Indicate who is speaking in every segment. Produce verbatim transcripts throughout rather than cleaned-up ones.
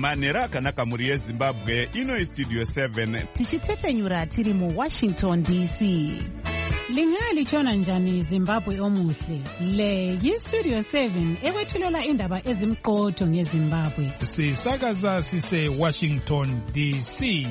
Speaker 1: manheru akanaka mhuri yezimbabwe. Ino istudio seven
Speaker 2: tichitefenyura tiri muwashington D C.
Speaker 3: Lingalitshona njani Zimbabwe omuhle? Le yistudio seven ekwethulela indaba ezimqotho ngeZimbabwe.
Speaker 4: Sisakaza sise Washington D C.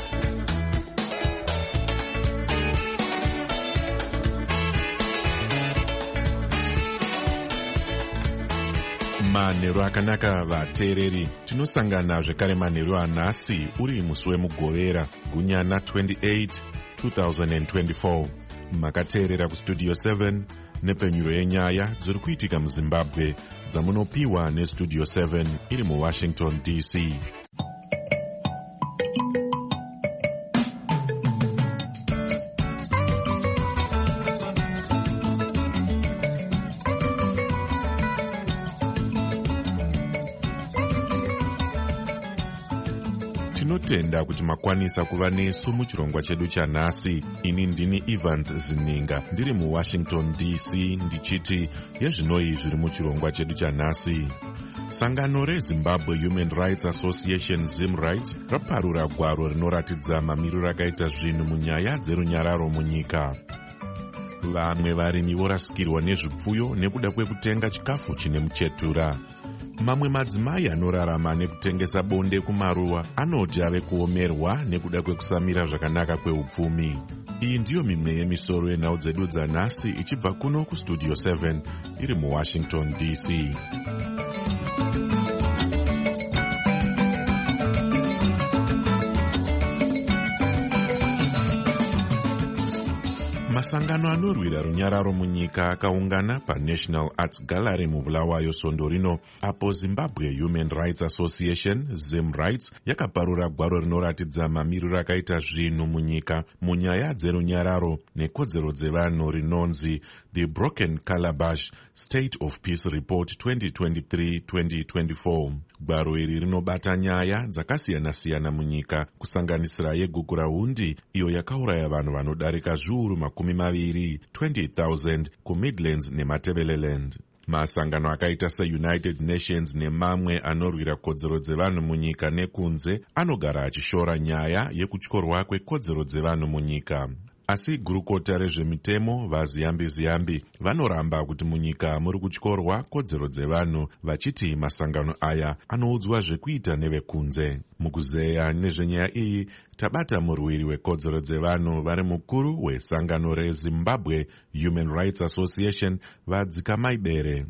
Speaker 5: Manheru akanaka vateereri, tinosangana zvekare manheru anhasi uri musi wemugovera gunyana twenty-eight two thousand twenty-four. Makateerera kustudio seven nepfenyuro yenyaya dziri kuitika muZimbabwe dzamunopiwa nestudio seven iri muWashington D C. Tinotenda kuti makwanisa kuva nesu muchirongwa chedu chanhasi. Ini ndini Evans Zininga ndiri muWashington D C ndichiti yezvinoi zviri muchirongwa chedu chanhasi. Sangano reZimbabwe Human Rights Association ZimRights raparura gwaro rinoratidza mamiriro akaita zvinhu munyaya dzerunyararo munyika. Vamwe varimi vorasikirwa nezvipfuyo nekuda kwekutenga chikafu chine muchetura. Mamwe madzimai anorarama nekutengesa bonde kumaruwa anoti ave kuomerwa nekuda kwekusamira zvakanaka kweupfumi. Iyi ndiyo mimwe yemisoro yenhau dzedu dzanhasi ichibva kuno kustudio seven iri muWashington D C. Masangano anorwira runyararo munyika akaungana paNational Arts Gallery muBulawayo Sondo rino, apo Zimbabwe Human Rights Association ZimRights yakaparura gwaro rinoratidza mamiriro akaita zvinhu munyika munyaya dzerunyararo nekodzero dzevanhu rinonzi The Broken Calabash State of Peace Report twenty twenty-three twenty twenty-four. Gwaro iri rinobata nyaya dzakasiyana-siyana munyika kusanganisira yegukurahundi iyo yakauraya vanhu vanodarika zviuru makumi maviri twenty thousand kuMidlands neMatebeleland. Masangano akaita seUnited Nations nemamwe anorwira kodzero dzevanhu munyika nekunze anogara achishora nyaya yekutyorwa kwekodzero dzevanhu munyika. Asi gurukota rezvemitemo vaZiyambi-Ziyambi vanoramba kuti munyika muri kutyorwa kodzero dzevanhu, vachiti masangano aya anoudzwa zvekuita nevekunze. Mukuzeya nezvenyaya iyi tabata murwiri wekodzero dzevanhu vari mukuru wesangano reZimbabwe Human Rights Association Vadzika Maibere.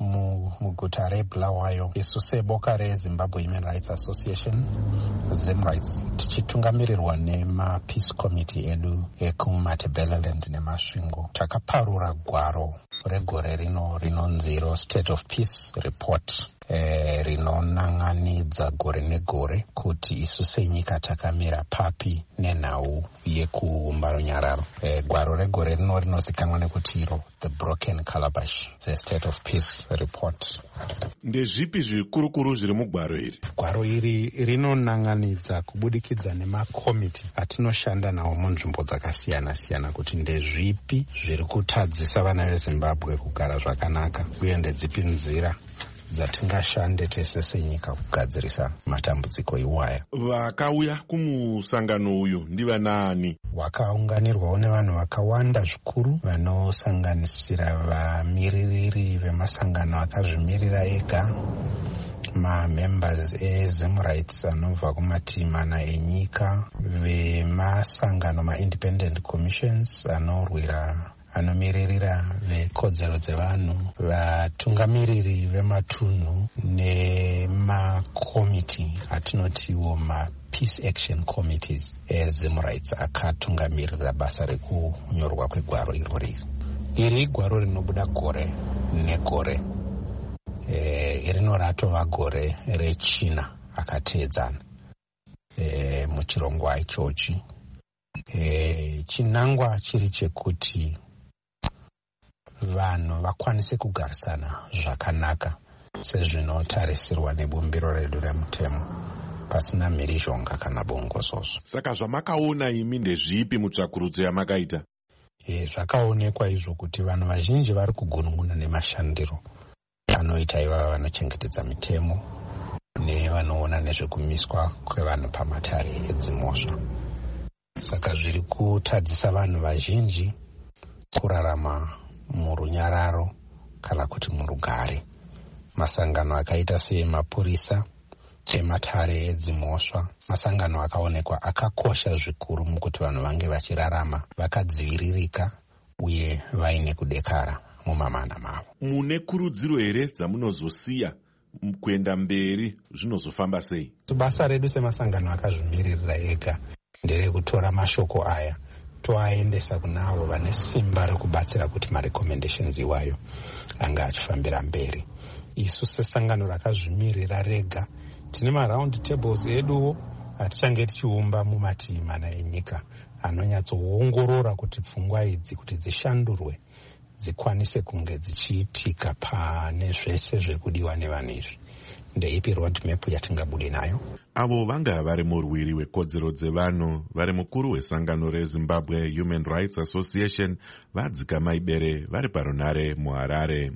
Speaker 6: muguta reBulawayo isu seboka reZimbabwe Human Rights Association ZimRights tichitungamirirwa nemapeace committee edu ekuMatebeleland neMasvingo takaparura gwaro regore rino rinonzi State of Peace Report eh, rinonanganidza gore negore kuti isu senyika takamira papi nenhau yekuumba runyararo. Eh, gwaro regore rino rinozikanwa nekuti iro The Broken Calabash, the State of Peace Report.
Speaker 5: Ndezvipi zvikurukuru zviri mugwaro iri?
Speaker 6: Gwaro iri rinonanganidza kubudikidza nemakomiti atinoshanda nawo munzvimbo dzakasiyana-siyana kuti ndezvipi zviri kutadzisa vana veZimbabwe kugara zvakanaka uye ndedzipi nzira dzatingashande tese senyika kugadzirisa matambudziko iwaya.
Speaker 5: Vakauya kumusangano uyu ndivanaani?
Speaker 6: Wakaunganirwawo nevanhu vakawanda zvikuru vanosanganisira vamiririri vemasangano akazvimirira ega, mamembers eZimRights anobva kumativi mana enyika, vemasangano maindependent commissions anorwira anomiririra vekodzero dzevanhu, vatungamiriri vematunhu nemakomiti atinotiwo mapeace action committees eZimRights akatungamirira basa rekunyorwa kwegwaro irori. Iri gwaro rinobuda gore negore. E, rinoratova gore rechina akateedzana e, muchirongwa ichochi. E, chinangwa chiri chekuti vanhu vakwanise kugarisana zvakanaka sezvinotarisirwa nebumbiro redu remutemo pasina mhirizhonga kana bongozozo.
Speaker 5: Saka zvamakaona imi ndezvipi mutsvakurudzo yamakaita?
Speaker 6: E, zvakaonekwa izvo kuti vanhu vazhinji vari kugunun'una nemashandiro anoita ivava vanochengetedza mitemo nevanoona nezvekumiswa kwevanhu pamatare edzimhosva. Saka zviri kutadzisa vanhu vazhinji kurarama murunyararo kana kuti murugare. Masangano akaita semapurisa ematare edzimhosva, masangano akaonekwa akakosha zvikuru mukuti vanhu vange vachirarama vakadziviririka uye vaine kudekara mumamana mavo.
Speaker 5: Mune kurudziro here dzamunozosiya kuenda mberi, zvinozofamba sei?
Speaker 6: Basa redu semasangano akazvimirira ega nderekutora mashoko aya toaendesa kunavo vane simba rekubatsira kuti marecommendations iwayo anga achifambira mberi. Isu sesangano rakazvimirira rega tine maround tables eduwo atichange tichiumba mumativi mana enyika anonyatsoongorora kuti pfungwa idzi kuti dzishandurwe dzikwanise kunge dzichiitika pane zvese zvekudiwa nevanhu izvi. Ndeipi roadmap yatingabude nayo?
Speaker 5: Avo vanga vari murwiri wekodzero dzevanhu vari mukuru wesangano reZimbabwe Human Rights Association vadzika maibere vari parunare muHarare.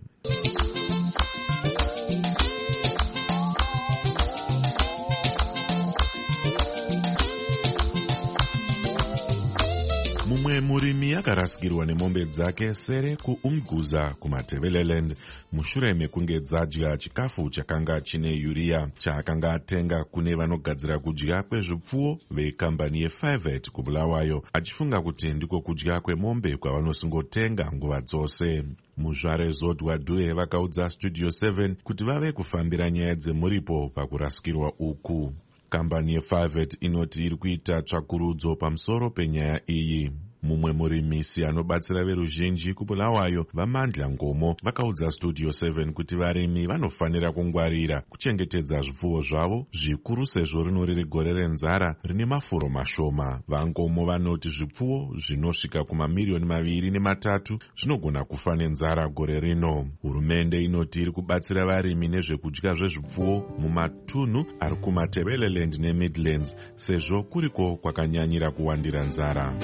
Speaker 5: Mumwe murimi akarasikirwa nemombe dzake sere kuUmguza kumaTebeleland mushure mekunge dzadya chikafu chakanga chine uria chaakanga atenga kune vanogadzira kudya kwezvipfuwo vekambani yeFivet kuBulawayo, achifunga kuti ndiko kudya kwemombe kwavanosingotenga nguva dzose. Muzvare Zodwa Due vakaudza Studio seven kuti vave kufambira nyaya dzemuripo pakurasikirwa uku. Kambani yeFivet inoti iri kuita tsvakurudzo pamusoro penyaya iyi. Mumwe murimisi anobatsira veruzhinji kuBulawayo vaMandla Ngomo vakaudza Studio seven kuti varimi vanofanira kungwarira kuchengetedza zvipfuwo zvavo, zvikuru sezvo rino riri gore renzara rine mafuro mashoma. VaNgomo vanoti zvipfuwo zvinosvika kumamiliyoni maviri nematatu zvinogona kufa nenzara gore rino. Hurumende inoti iri kubatsira varimi nezvekudya zvezvipfuwo mumatunhu ari kumaTebeleland neMidlands sezvo kuriko kwakanyanyira kuwandira nzara.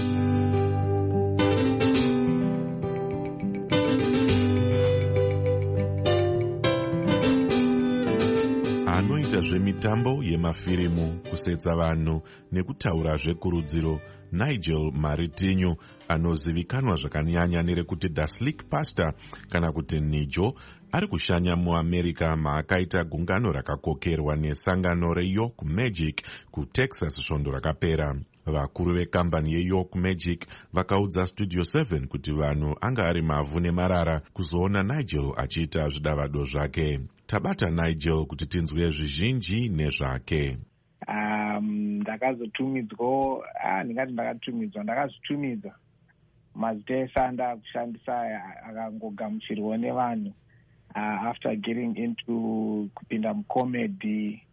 Speaker 5: Anoita zvemitambo yemafirimu, kusetsa vanhu nekutaura zvekurudziro, Nigel Maritinho anozivikanwa zvakanyanya nerekuti The Slick Pastor kana kuti Nijo, ari kushanya muAmerica maakaita gungano rakakokerwa nesangano reYork Magic kuTexas svondo rakapera. Vakuru vekambani yeYork Magic vakaudza Studio seven kuti vanhu anga ari mavhu nemarara kuzoona Nigel achiita zvidavado zvake. Tabata Nigel kuti tinzwe zvizhinji nezvake.
Speaker 7: Um, ndakazotumidzwa, ah, ndingati ndakatumidzwa, ndakazvitumidza mazita esanda kushandisa akangogamuchirwa nevanhu uh, after getting into kupinda mucomedy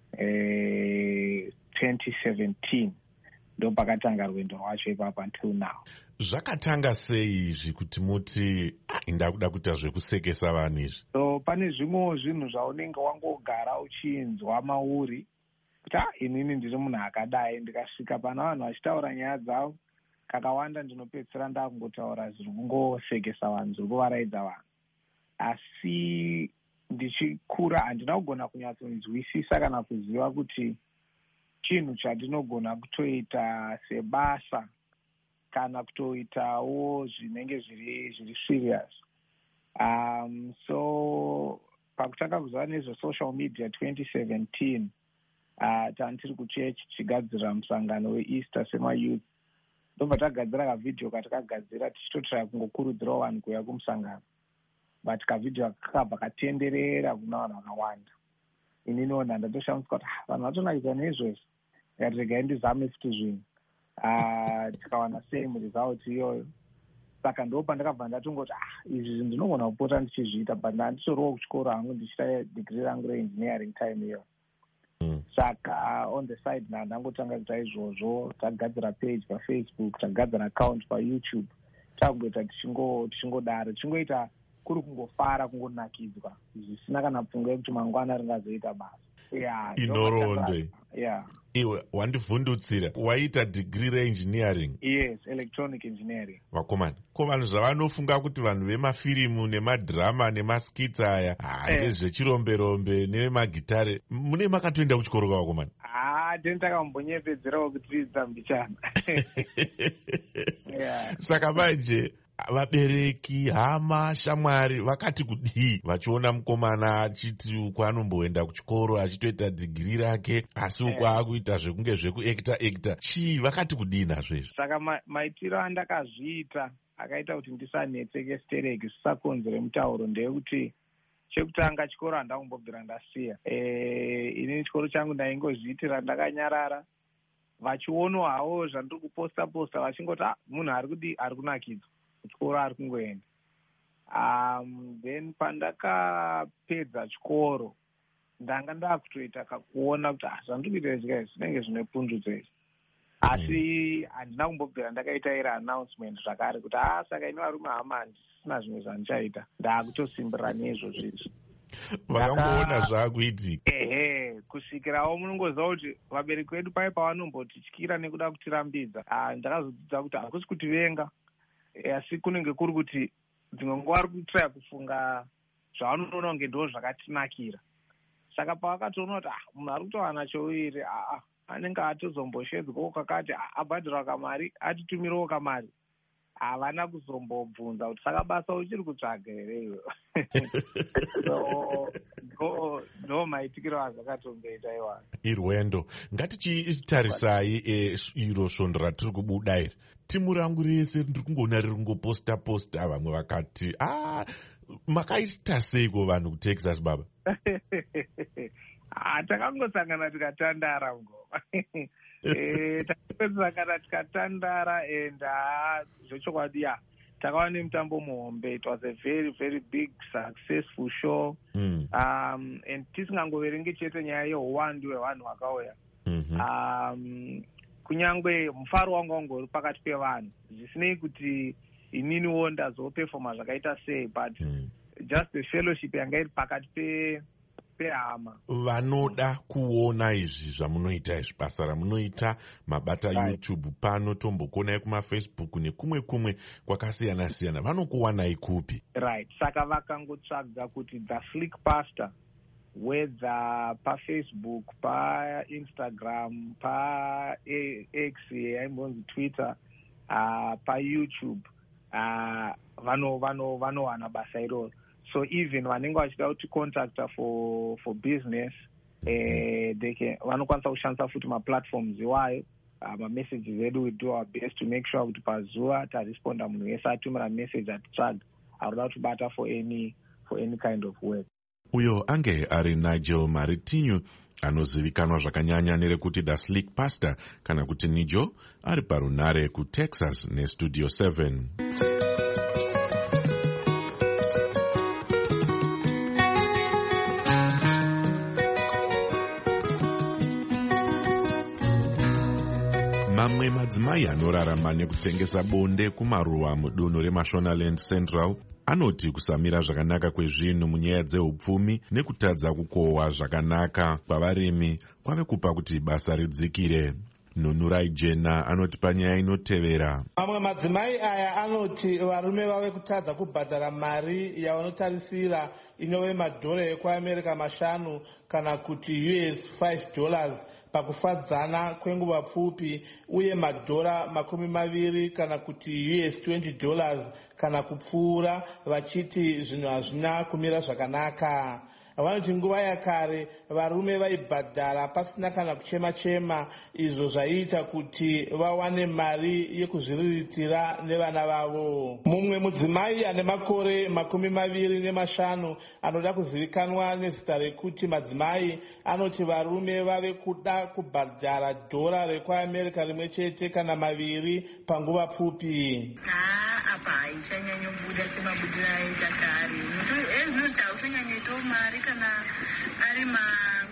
Speaker 7: uh, twenty seventeen. Ndo pakatanga rwendo rwacho ipapo until now.
Speaker 5: Zvakatanga sei izvi kuti muti ndakuda kuita zvekusekesa vanhu izvi?
Speaker 7: So pane zvimwe zvinhu zvaunenge wangogara uchinzwa mauri kuti ah, inini ndiri munhu akadai, ndikasvika pana vanhu vachitaura nyaya dzavo kakawanda ndinopedzisira ndakungotaura zviri kungosekesa vanhu, zviri kuvaraidza vanhu. Asi ndichikura handina kugona kunyatsonzwisisa kana kuziva kuti chinhu chandinogona kutoita sebasa kana kutoitawo zvinenge zviri zviri serious. Um, so pakutanga kuziva nezvesocial media twenty seventeen, uh, tandiri kuchechi tichigadzira musangano weEaster semayouth, ndobva tagadzira kavidhio katakagadzira tichitotraya kungokurudzirawo vanhu kuuya kumusangano, but kavidhio kakabva katenderera kuna vanhu vakawanda. Ininiwo ndatoshamusika kuti vanhu vatonakidza neizvozvo, ngati regai ndizame futi zvinhu. Uh, tikawana same result iyoyo. Saka ndo pandakabva ndatongoti ah, izvi zvinhu ndinogona kupota ndichizviita, but ndanditoriwo kuchikoro hangu ndichita degree rangu reengineering time iyo. Mm. Saka uh, on the side na ndangotanga kuita izvozvo, tagadzira page paFacebook, tagadzira account paYouTube, takungoita tichingo tichingodaro, tichingoita kuri kungofara, kungonakidzwa, zvisina kana pfungwa yekuti mangwana ringazoita basa. yeah,
Speaker 5: inoronde.
Speaker 7: Yeah.
Speaker 5: Iwe wandivhundutsira waita degree reengineering.
Speaker 7: Yes, electronic engineering.
Speaker 5: Vakomana, ko vanhu zvavanofunga kuti vanhu vemafirimu nemadhirama nemaskitsa aya nezvechiromberombe nevemagitare mune makatoenda kuchikoro ka vakomana?
Speaker 7: Ah, tini takambonyepedzerawo kudzidza mbichana. Yeah.
Speaker 5: Saka manje vabereki, hama, shamwari vakati kudii vachiona mukomana achiti uko anomboenda kuchikoro achitoita dhigiri rake asi uko akuita zvekunge zvekuekta ekta, chii vakati kudii nazvo izvo?
Speaker 7: Saka ma, maitiro andakazviita akaita kuti ndisanetseke stereki zvisakonzere mutauro ndeyekuti chekutanga chikoro handakumbobvira ndasiya. E, inini chikoro changu ndaingozviitira ndakanyarara, vachiono havo zvandiri kuposta posta vachingoti ah, munhu ari kudi ari kunakidzwa chikoro ari kungoenda. Um, then pandakapedza chikoro ndanga ndakutoita kakuona kuti ah, zvandiri kuita izvi izvi zvinenge zvine pundutso izvi, asi handina kumbobvira ndakaita iri announcement zvakare kuti ah, saka ini varume hama handisina zvimwe zvandichaita, ndaakutosimbirira nezvo zvizvi.
Speaker 5: Vakamboona zvaakuitika.
Speaker 7: Ehe, kusvikirawo munongoziva kuti vabereki vedu pai pavanombotityira nekuda kutirambidza, ah, ndakazodzidza kuti hakusi kutivenga, asi kunenge kuri kuti dzimwe nguva ari kutraya kufunga zvavanoona kunge ndo zvakatinakira. Saka pavakatoona kuti ah, munhu ari kutowana chouviri, ah, anenge atozomboshedzwawo kakati, abhadhirawo kamari, atitumirawo kamari, havana kuzombobvunza kuti saka basa uchiri kutsvaga here iwe. So ndo maitikiro azvakatomboita iwana.
Speaker 5: Irwendo. Ngatichitarisai iro svondo ratiri kubuda iri. Timu rangu rese ndiri kungoona riri kungoposta posta, vamwe vakati ah, makaita seiko vanhu kuTexas baba?
Speaker 7: Ah, takangosangana tikatandara ngoma. Eh, takangosangana tikatandara and ah, zvechokwadi ya takawa nemutambo muhombe. It was a very very big successful show. Mm. Um, and tisingangoverengi chete nyaya yeuwandu hwevanhu vakauya. Mm-hmm. Um, kunyangwe mufaro wangu wangori pakati pevanhu, zvisinei kuti ininiwo ndazopefoma zvakaita sei, but mm. just the fellowship yanga iri pakati pe pehama.
Speaker 5: Vanoda kuona izvi zvamunoita izvi, basa ramunoita, mabata right. YouTube pano, tombokonai kumafacebook nekumwe kumwe kwakasiyana siyana, vanokuwanai kupi?
Speaker 7: Right, saka vakangotsvaga kuti The Slick Pastor, whether pa Facebook, pa Instagram, pa X, aimbonzi Twitter, uh, pa YouTube, uh, vano vano vanowana basa iroro. So even vanenge vachida kuti contacta for for business, eh, they can vanokwanisa kushandisa futi maplatforms iwayo, uh, mamessages edu. We do our best to make sure kuti pazuva taresponda munhu wese atumira message atitsvaga aroda kutibata for any for any kind of work.
Speaker 5: Uyo ange ari Nigel Maritinho, anozivikanwa zvakanyanya nerekuti The Slick Pastor kana kuti Nijo, ari parunare kuTexas neStudio seven. Mamwe madzimai anorarama nekutengesa bonde kumaruwa mudunhu reMashonaland Central anoti kusamira zvakanaka kwezvinhu munyaya dzeupfumi nekutadza kukohwa zvakanaka kwavarimi kwave kupa kuti basa ridzikire. Nunurai Jena anoti panyaya inotevera.
Speaker 8: Mamwe madzimai aya anoti varume vave kutadza kubhadhara mari yavanotarisira inove madhora ekuAmerica mashanu kana kuti U S five dollars pakufadzana kwenguva pfupi, uye madhora makumi maviri kana kuti U S twenty dollars kana kupfuura, vachiti zvinhu hazvina kumira zvakanaka. Vanoti nguva yakare varume vaibhadhara pasina kana kuchema chema, izvo zvaiita kuti vawane mari yekuzviriritira nevana vavo. Mumwe mudzimai ane makore makumi maviri nemashanu anoda kuzivikanwa nezita rekuti madzimai anoti varume vave kuda kubhadhara dhora rekuAmerica rimwe chete kana maviri panguva pfupi.
Speaker 9: Ah, apa haichanyanyobuda semabudiro aita kare. Ezvinoti hauchanyanyitowo mari kana ari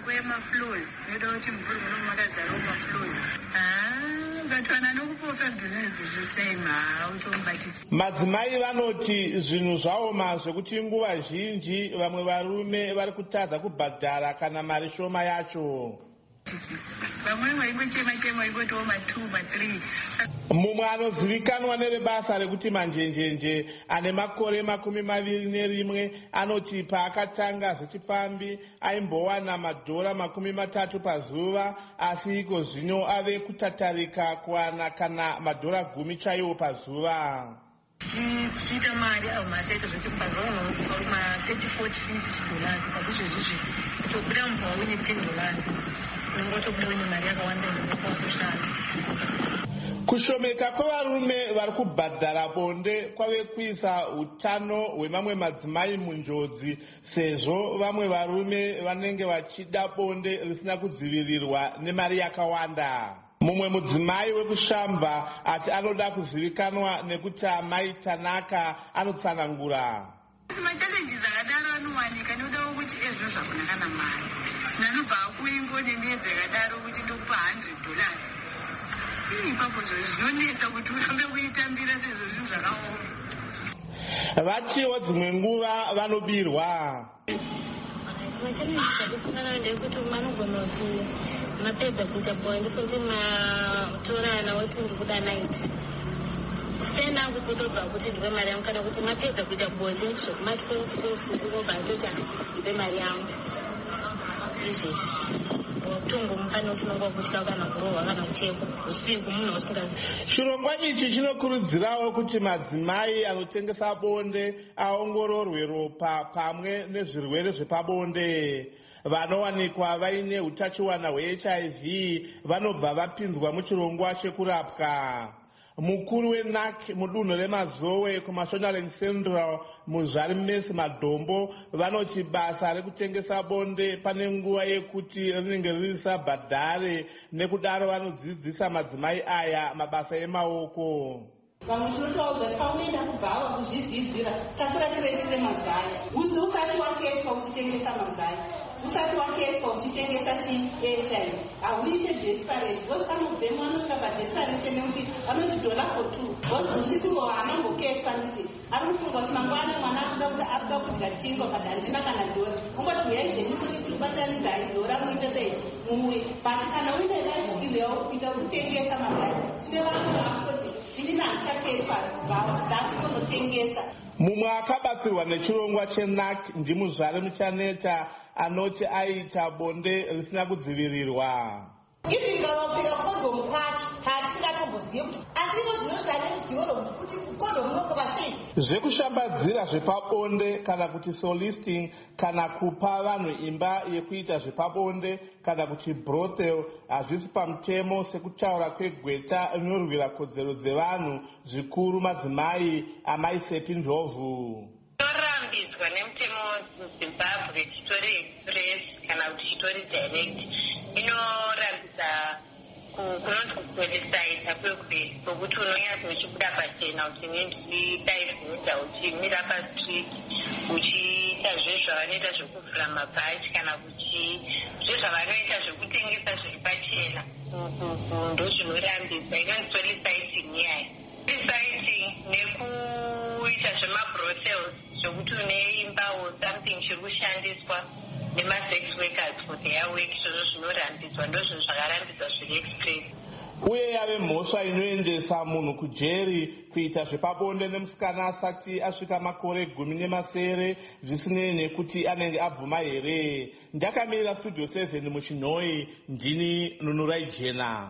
Speaker 9: kwemaflows inoda kuti mvuri muno makazarawo maflows ukatwana nokuposa dhunezi zvotime hautombatisa.
Speaker 8: Madzimai vanoti zvinhu zvaoma zvekuti nguva zhinji vamwe varume vari kutadza kubhadhara kana mari shoma yacho.
Speaker 9: Vamwe vaingochema chema vaingotiwo matwo mathree.
Speaker 8: Mumwe anozivikanwa nerebasa rekuti manjenjenje ane makore makumi maviri nerimwe anoti paakatanga zvechipambi aimbowana madhora makumi matatu pazuva, asi iko zvino ave kutatarika kuwana kana madhora gumi chaiwo pazuva.
Speaker 9: Tichiita mari avo masaita zvechipazuva ma-thirty forty fifty dollars pazvizvo zvizvi kutobuda mubva une ten dollars unongotobuda une mari yakawanda inokushanda.
Speaker 8: Kushomeka kwevarume vari kubhadhara bonde kwave kuisa utano hwemamwe madzimai munjodzi, sezvo vamwe varume vanenge vachida bonde risina kudzivirirwa nemari yakawanda. Mumwe mudzimai wekushamba ati anoda kuzivikanwa nekuti amai Tanaka anotsanangura.
Speaker 9: Machallenges akadaro anowanika nodawo kuti ezvo zvakunaka namari. Nanobva kuingo nemiyedzi yakadaro kuti ndokupa one hundred dollars. Ipapo zvinonetsa kuti urambe kuitambira sezvo zvinhu zvakaoma.
Speaker 8: Vatiwo dzimwe nguva vanobirwa.
Speaker 10: Machallenges akusangana ndekuti manogona kuti mapedza kuita bonde sokuti matorana woti ndiri kuda night. Kusena kutobva kuti ndipe mari yangu kana kuti mapedza kuita bonde zvokumati kweusiku kobva atoti ndipe mari yangu. Izvezvi utungu mupano tunonga kutya kana kurohwa kana kuchekwa usiku munhu usingazi.
Speaker 8: Chirongwa ichi chinokurudzirawo kuti madzimai anotengesa bonde aongororwe ropa pamwe nezvirwere zvepabonde. Vanowanikwa vaine utachiwana hwe-H I V vanobva vapinzwa muchirongwa chekurapwa. Mukuru weN A C mudunhu reMazowe kuMashonaland Central muzvari Mesi Madombo vanoti basa rekutengesa bonde pane nguva yekuti rinenge risabhadhare, nekudaro vanodzidzisa madzimai aya mabasa emaoko.
Speaker 11: Vamwe tinotaudza kuti paunoenda kubva kuzvidzidzira takura kireti remazai usi usati waketwa uchitengesa mazai usati waketwa uchitengesa chi-H I V hauite desperate because anobvemo anosvika padesperate nekuti anoti dollar for two because usitiwo haanamboketwa nditi ari kufunga kuti mangwana mwana akuda kuti akuda kudya chingwa kati handina kana dora ungoti uyai zveni kuti tibatanidzai dora muite sei mumwe but kana uine lifestyle yakuita kutengesa mazai tine vanhu vakutoti
Speaker 8: mumwe akabatsirwa nechirongwa cheN A C ndimuzvare muchaneta anoti aita bonde risina kudzivirirwa.
Speaker 11: Izingawapika kondomu kwacho hatisingatombosiye kuti andiko zvinoshanda ruzivo rwokuti kondomu unokoka sei.
Speaker 8: Zvekushambadzira zvepabonde kana kuti solisting kana kupa vanhu imba yekuita zvepabonde kana kuti brothel hazvisi pamutemo sekutaura kwegweta rinorwira kodzero dzevanhu zvikuru madzimai amai Sepi Ndlovu.
Speaker 10: Torambidzwa nemutemo muZimbabwe chitori express kana kuti chitori direct inorambidza kunoti kukwedesayita kwekwe kwekuti unonyatsa uchibuda pachena kuti ndidaivuza uchimira pastreet uchiita zvezvavanoita zvekuvhura mabhachi kana kuti zvezvavanoita zvekutengesa zviri pachena ndozvinorambidza inonzi soliciting iyayi. Soliciting nekuita zvemabrothels zvokuti uneimbawo something chiri kushandiswa nema-sex workers for their work izvozvo zvinorambidzwa ndozvinhu zvakarambidzwa zviri express.
Speaker 8: Uye yave mhosva inoendesa munhu kujeri kuita zvepabonde nemusikana asati asvika makore gumi nemasere zvisinei nekuti anenge abvuma here. Ndakamirira Studio seven muChinhoi, ndini Nunurai Jena.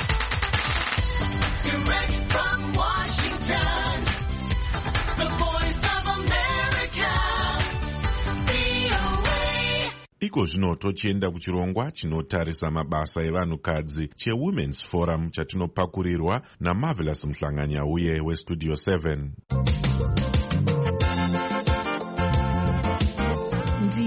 Speaker 12: Direct from Washington, the voice of America, V O A.
Speaker 5: Iko zvino tochienda kuchirongwa chinotarisa mabasa evanhukadzi cheWomen's Forum chatinopakurirwa naMarvelous Mhlanganyauye weStudio seven.
Speaker 2: Ndino kuchi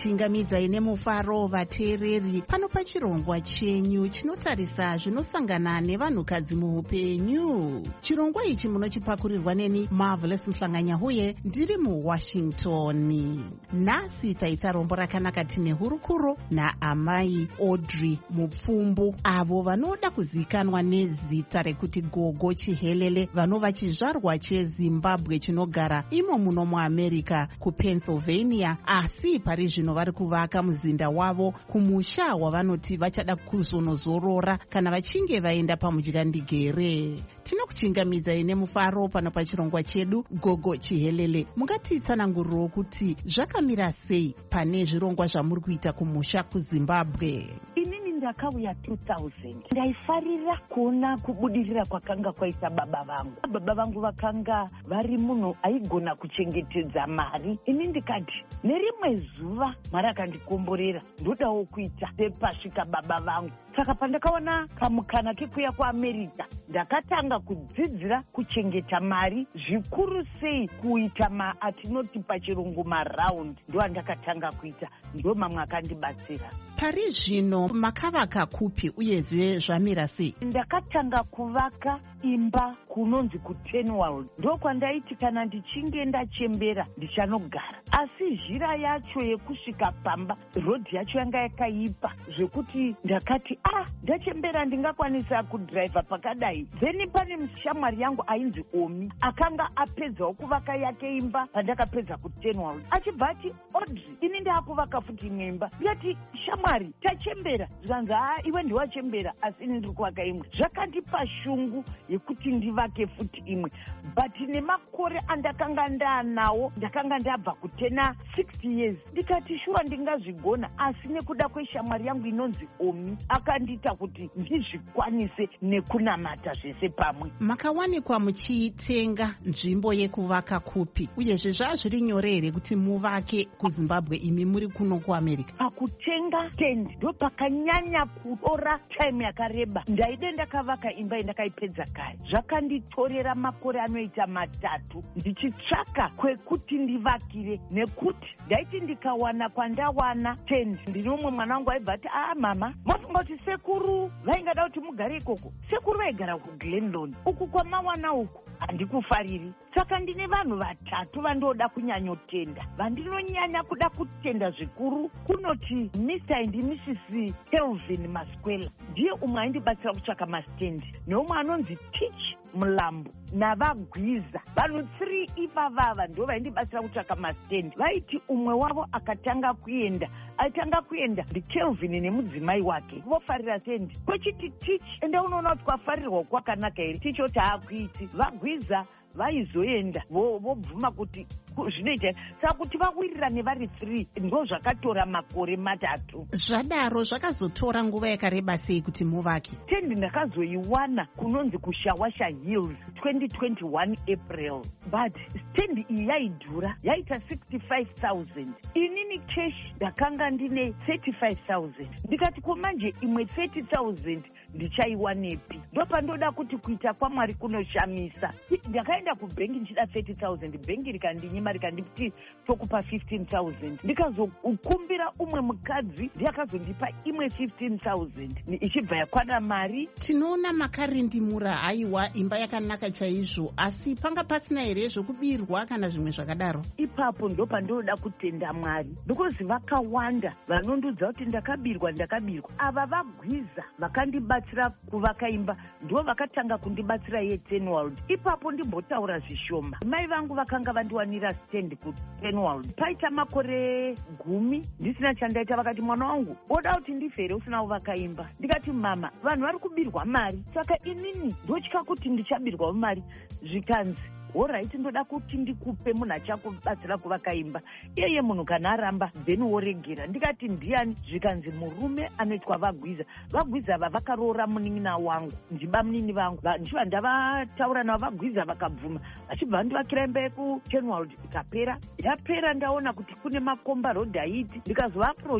Speaker 2: tinokuchingamidzai nemufaro vateereri pano pachirongwa chenyu chinotarisa zvinosangana nevanhukadzi muupenyu. Chirongwa ichi munochipakurirwa neni Marvelous Mhlanganyahuye ndiri muWashington. Nhasi taita rombo rakanaka tine hurukuro naamai Audrey Mupfumbu, avo vanoda kuzikanwa nezita rekuti Gogo Chihelele, vanova chizvarwa cheZimbabwe chinogara imo muno muAmerica kuPennsylvania, asi pari zvino vari kuvaka muzinda wavo kumusha wavanoti vachada kuzonozorora kana vachinge vaenda pamudyandigere. Tinokuchingamidzai nemufaro pano pachirongwa chedu. Gogo Chihelele, mungatitsanangurirawo kuti zvakamira sei pane zvirongwa zvamuri kuita kumusha kuZimbabwe?
Speaker 13: Inini ndakauya two thousand. Ndaifarira kuona kubudirira kwakanga kwaita baba vangu. Baba vangu vakanga vari munhu aigona kuchengetedza mari. Ini ndikati nerimwe zuva mari akandikomborera ndodawo kuita sepasvika baba vangu. Saka pandakaona kamukana kekuya kuAmerica ndakatanga kudzidzira kuchengeta mari, zvikuru sei kuita ma atinoti pachirungu maround. Ndo andakatanga kuita, ndo mamwe akandibatsira.
Speaker 2: Pari zvino makavaka kupi uyezve zvamira sei?
Speaker 13: Ndakatanga kuvaka imba kunonzi kuTenworld. Ndo kwandaiti kana ndichinge ndachembera ndichanogara. Asi zhira yacho yekusvika pamba, rodhi yacho yanga yakaipa zvekuti ndakati ah, ndachembera ndingakwanisa kudhiraivha pakadai. Then pane mushamwari yangu ainzi Omi akanga apedzawo kuvaka yake imba pandakapedza kuTenworld. Achibva ati Audrey, ini ndakuvaka futi imwe imba. Ndikati shamwari, tachembera. Zvikanzi ah, iwe ndiwachembera asi ini ndiri kuvaka imwe. Zvakandipa shungu yekuti ndivake futi imwe. But nemakore andakanga ndaanawo ndakanga ndabva kutena sixty years. Ndikati shuwa ndingazvigona, asi nekuda kweshamwari yangu inonzi Omi akandita kuti ndizvikwanise nekunamata zvese pamwe.
Speaker 2: Makawanikwa muchitenga nzvimbo yekuvaka kupi? Uyezve zvazviri nyore here kuti muvake kuZimbabwe imi muri kuno kuAmerica?
Speaker 13: Pakutenga stand ndo pakanyanya kutora time yakareba. Ndaide ndakavaka imba yandakaipedza kare. Zvakanditorera makore anoita matatu ndichitsvaka kwekuti ndivakire, nekuti ndaiti ndikawana kwandawana stand ndine umwe mwana wangu aibva ati ah mama, mofunga kuti sekuru vaingada kuti mugare ikoko? Sekuru vaigara kuGlenlone. Uku kwamawana uku handikufariri. Saka ndine vanhu vatatu vandoda kunyanyotenda, vandinonyanya kuda kutenda zvikuru. Kunoti Mister and Missus Kelvin Maskwela, ndiye umwe aindibatsira kutsvaka mastendi, neumwe anonzi Teach Mulambo navagwiza. Vanhu three ivavava ndo vaindibatsira kutsvaka mastendi. Vaiti umwe wavo akatanga kuenda, aitanga kuenda ndiKelvin nemudzimai wake vofarira stendi. Kwechiti Teach, ende unoona kuti kwafarirwa kwakanaka here. Teach oti haakuiti. Vagwiza vaizoenda vobvuma kuti zvinoita. Saka kuti vawirira nevari three ndo zvakatora makore matatu.
Speaker 2: Zvadaro zvakazotora nguva yakareba sei kuti muvake?
Speaker 13: Tendi ndakazoiwana kunonzi kuShawasha Hills twenty twenty-one April. But stendi iyi yaidhura, yaita sixty-five thousand. Inini cash ndakanga ndine thirty-five thousand. Ndikati komanje imwe thirty thousand ndichaiwanepi? Ndopandoda kuti kuita kwaMwari kunoshamisa. Ndakaenda kubhengi ndichida thirty thousand, bhengi rikandinyima rikanditi tokupa fifteen thousand. Ndikazokumbira umwe mukadzi ndiyakazondipa imwe fifteen thousand ichibva yakwana mari.
Speaker 2: Tinoona makarindimura, haiwa imba yakanaka chaizvo, asi panga pasina here zvokubirwa kana zvimwe zvakadaro?
Speaker 13: Ipapo ndo pandoda kutenda Mwari, because vakawanda vanondudza kuti ndakabirwa ndakabirwa. Ava vagwiza vakandibatsira kuvaka imba ndo vakatanga kundibatsira yeTenworld. Ipapo ndimbotaura zvishoma. Mai vangu vakanga vandiwanira stand kuTenworld. Paita makore gumi ndisina chandaita, vakati mwana wangu oda kuti ndife here usina kuvaka imba? Ndikati mama, vanhu vari kubirwa mari. Saka inini ndotya kuti ndichabirwa mari. Zvikanzi alright, ndoda kuti ndikupe munhu achakubatsira kuvaka imba. Iyeye munhu kana aramba then woregera. Ndikati ndiani? Zvikanzi murume anoitwa Vagwiza. Vagwiza ava vakaroora munin'ina wangu, ndiba munini vangu. Ndichibva ndavataura navo Vagwiza vakabvuma, vachibva ndivakira imba yekuTenworld ikapera. Yapera ndaona kuti kune makomba road aiti, ndikazoaprocha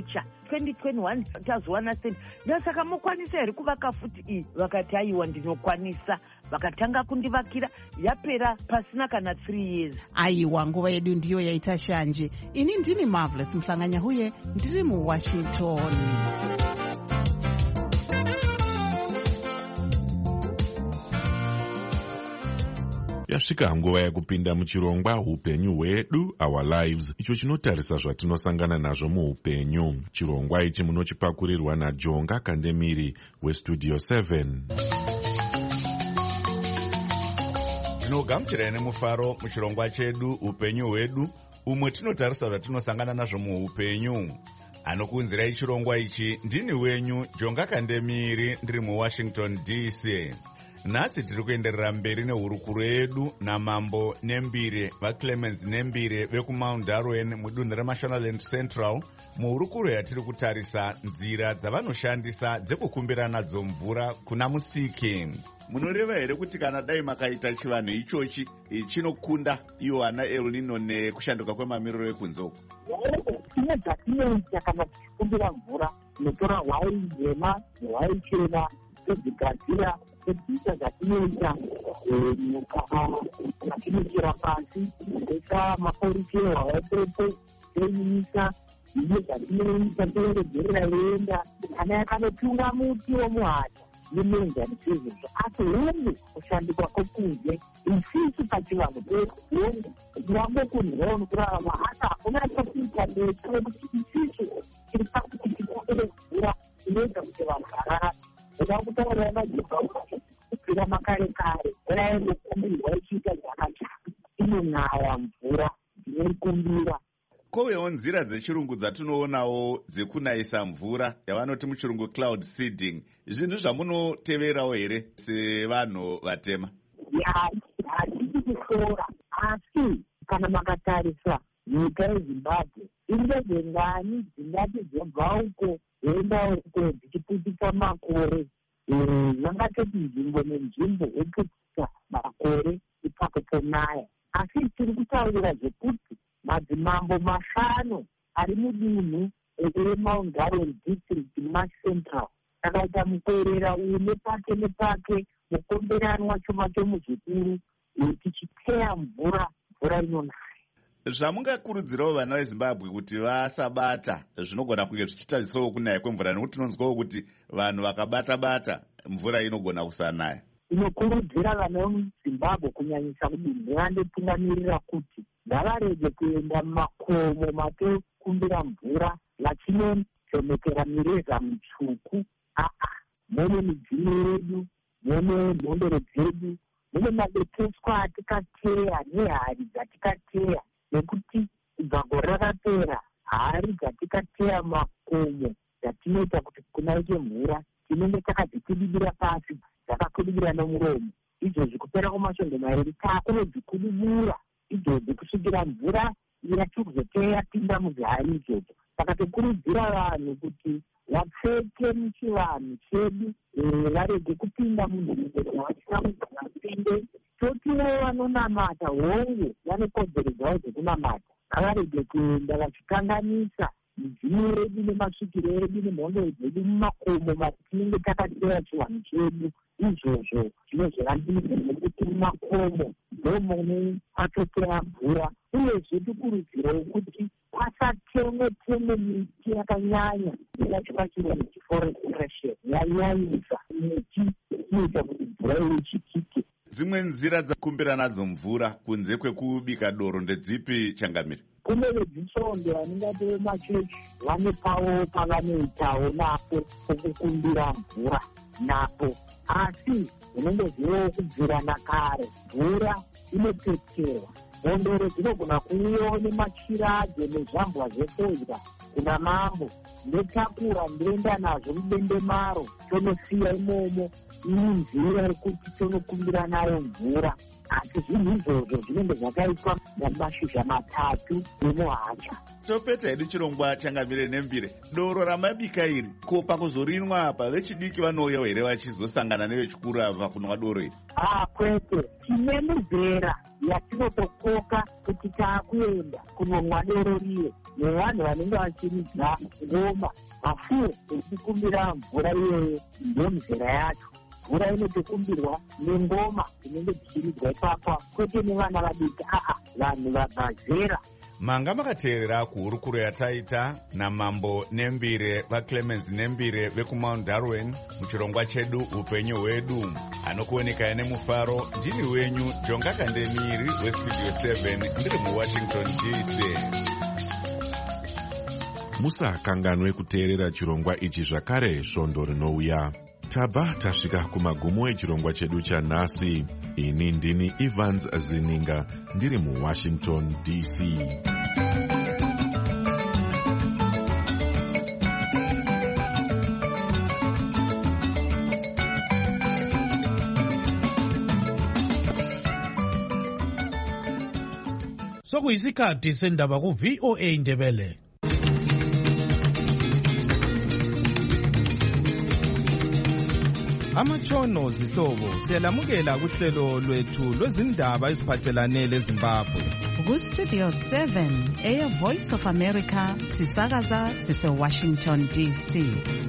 Speaker 13: twenty twenty-one tazowana sendi. Ndosaka mokwanisa here kuvaka futi iyi? Vakati aiwa ndinokwanisa. Vakatanga kundivakira, yapera pasina kana three years.
Speaker 2: Aiwa, nguva yedu ndiyo yaita shanje. Ini ndini Marvelous Mhlanganyahuye, ndiri muWashington.
Speaker 5: Yasvika nguva yakupinda muchirongwa upenyu hwedu, our lives, icho chinotarisa zvatinosangana nazvo muupenyu. Chirongwa ichi munochipakurirwa naJonga Kandemiri weStudio seven.
Speaker 1: Tinogamuchirai nemufaro muchirongwa chedu upenyu hwedu, umwe tinotarisa zvatinosangana nazvo muupenyu. Anokunzirai chirongwa ichi ndini wenyu Jonga Kandemiri, ndiri muWashington D C. Nhasi tiri kuenderera mberi nehurukuro yedu namambo Nembire vaClemens Nembire vekuMount Darwin mudunhu reMashonaland Central. Muhurukuro yatiri kutarisa nzira dzavanoshandisa dzekukumbira nadzo mvura kuna Musiki. Munoreva here kuti kana dai makaita chivanhu ichochi chinokunda iwo ana El Nino nekushanduka kwemamiriro ekunze?
Speaker 14: Tine dzatinoita kana tichikumbira mvura, tinotora hwai nhema nehwai chena todzigadzira todziita dzatinoita tinochera pasi toisa maforichero hwaipepo toiisa iyo dzatinoita toeredzerera yoenda kana yakanotunga muti womuhata nemenzanisezvezvo asi hunge kushandikwa kwokunze isisu pachivanhu pehunge tivangokunhirawo nokurarama asi hakuna chokuita necho nekuti isisu tiri pakuti tikumbire mvura inoita kuti vanhu vararame. Oda kutaura majehovha kubvira makare kare mvura yainokumbirwa ichiita dzakajaka inonaya mvura inoikumbira.
Speaker 1: Kovewo nzira dzechirungu dzatinoonawo dzekunayisa mvura yavanoti muchirungu cloud seeding. Zvinhu zvamunoteverawo here sevanhu vatema?
Speaker 14: Hatisi kushora, asi kana makatarisa nyika yeZimbabwe indedzengani dzingati dzobva uko dzoenda uko dzichiputisa makore. Vangatoti nzvimbo nenzvimbo yoputisa makore ipapo ponaya. Asi tiri kutaurira zvekuti madzimambo mashanu ari mudunhu reMount Darwin district muCentral akaita mukorera uyu nepake nepake mukomberanwa choma chomuzvikuru tichiteya mvura mvura inonaya.
Speaker 1: Zvamungakurudzirawo vana veZimbabwe kuti vasabata zvinogona kunge zvichitazisawo kunaya kwemvura, nekuti tinonzwawo kuti vanhu vakabata-bata mvura inogona kusanaya.
Speaker 14: Inokurudzira vana veZimbabwe kunyanyisa kudini vandotungamirira kuti ngavarege kuenda mumakomo matokumbira mvura vachinochomekera mireza mitsvuku. Aa, mune midziyo yedu, mune nhondoro dzedu, mune madekeswa atikateya nehari dzatikateya, nekuti kubva gore rakapera hari dzatikateya makomo dzatinoita kuti kunaike mvura tinenge takadzikudibira pasi dzakakudibira nomuromo. Izvozvi kupera kwamashonge mairi takunodzikudibura izvozvi kusvikira mvura yachikuzoteya yapinda muzihari izvozvo. Saka tokurudzira vanhu kuti vapfeke muchivanhu chedu, varege kupinda munzvimbo dzavasina kuti vapinde. Totiwo vanonamata hongu vane kodzero dzavo dzekunamata, ngavarege kuenda vachikanganisa midziyo yedu nemasvikiro edu nemhondo dzedu mumakomo matinenge takateya chivanhu chedu. Izvozvo zvinozorambirwa nekuti mumakomo ndomune atoteya mvura. Uyezve tikurudzirawo kuti pasatemwe-temwe miti yakanyanya inachivachirwa nedeforestation yanyanyisa miti inoita kuti mvura ichitike.
Speaker 1: Dzimwe nzira dzakumbira nadzo mvura kunze kwekubika doro ndedzipi, Changamire?
Speaker 14: Kune vedzisonde vanengati vemachechi vane pavo pavanoitawo napo pokukumbira mvura napo, asi unondozivawo kubvira nakare mvura inotekerwa. Nhondoro dzinogona kuuyawo nemachira adzo nezvambwa zvefodya kuna mambo, ndotakura ndoenda nazvo mudende maro tonosiya imomo. Iyi nzira yekuti tonokumbira nayo mvura. asi zvinhu izvozvo zvinenge zvakaitwa namashizha matatu nemuhacha.
Speaker 1: Topedza hedu chirongwa changamire nembire. Doro ramabika iri ko pakuzorinwa apa vechidiki vanouya here vachizosangana nevechikuru apa kunwa doro iri?
Speaker 14: Ah, kwete, tine mizera yatinotokoka kuti taakuenda kunonwa doro riye nevanhu vanenge vachiridza ngoma mafuo echikumbira mvura iyoyo. Ndiyo mizera yacho. Mvura inotokumbirwa nengoma dzinenge dzichiridzwa ipapo, kwete nevana vadiki, aa vanhu vabvazera.
Speaker 1: Manga makateerera kuhurukuro yataita namambo Nembire vaClemens Nembire vekumount Darwen muchirongwa chedu upenyu hwedu. Anokuoneka nemufaro ndini wenyu Jonga Kandemiri westudio seven ndiri muWashington D C.
Speaker 5: Musakanganwe kuteerera chirongwa ichi zvakare svondo rinouya. Tabva tasvika kumagumo echirongwa chedu chanhasi. Ini ndini Evans Zininga ndiri muWashington D C.
Speaker 4: Sokuyisikhathi sendaba ku V O A Ndebele.
Speaker 15: Amatshono zihlobo siyalamukela kuhlelo lwethu lwezindaba eziphathelane leZimbabwe.
Speaker 2: Ku Studio seven, Air Voice of America, sisakaza sise Washington D C.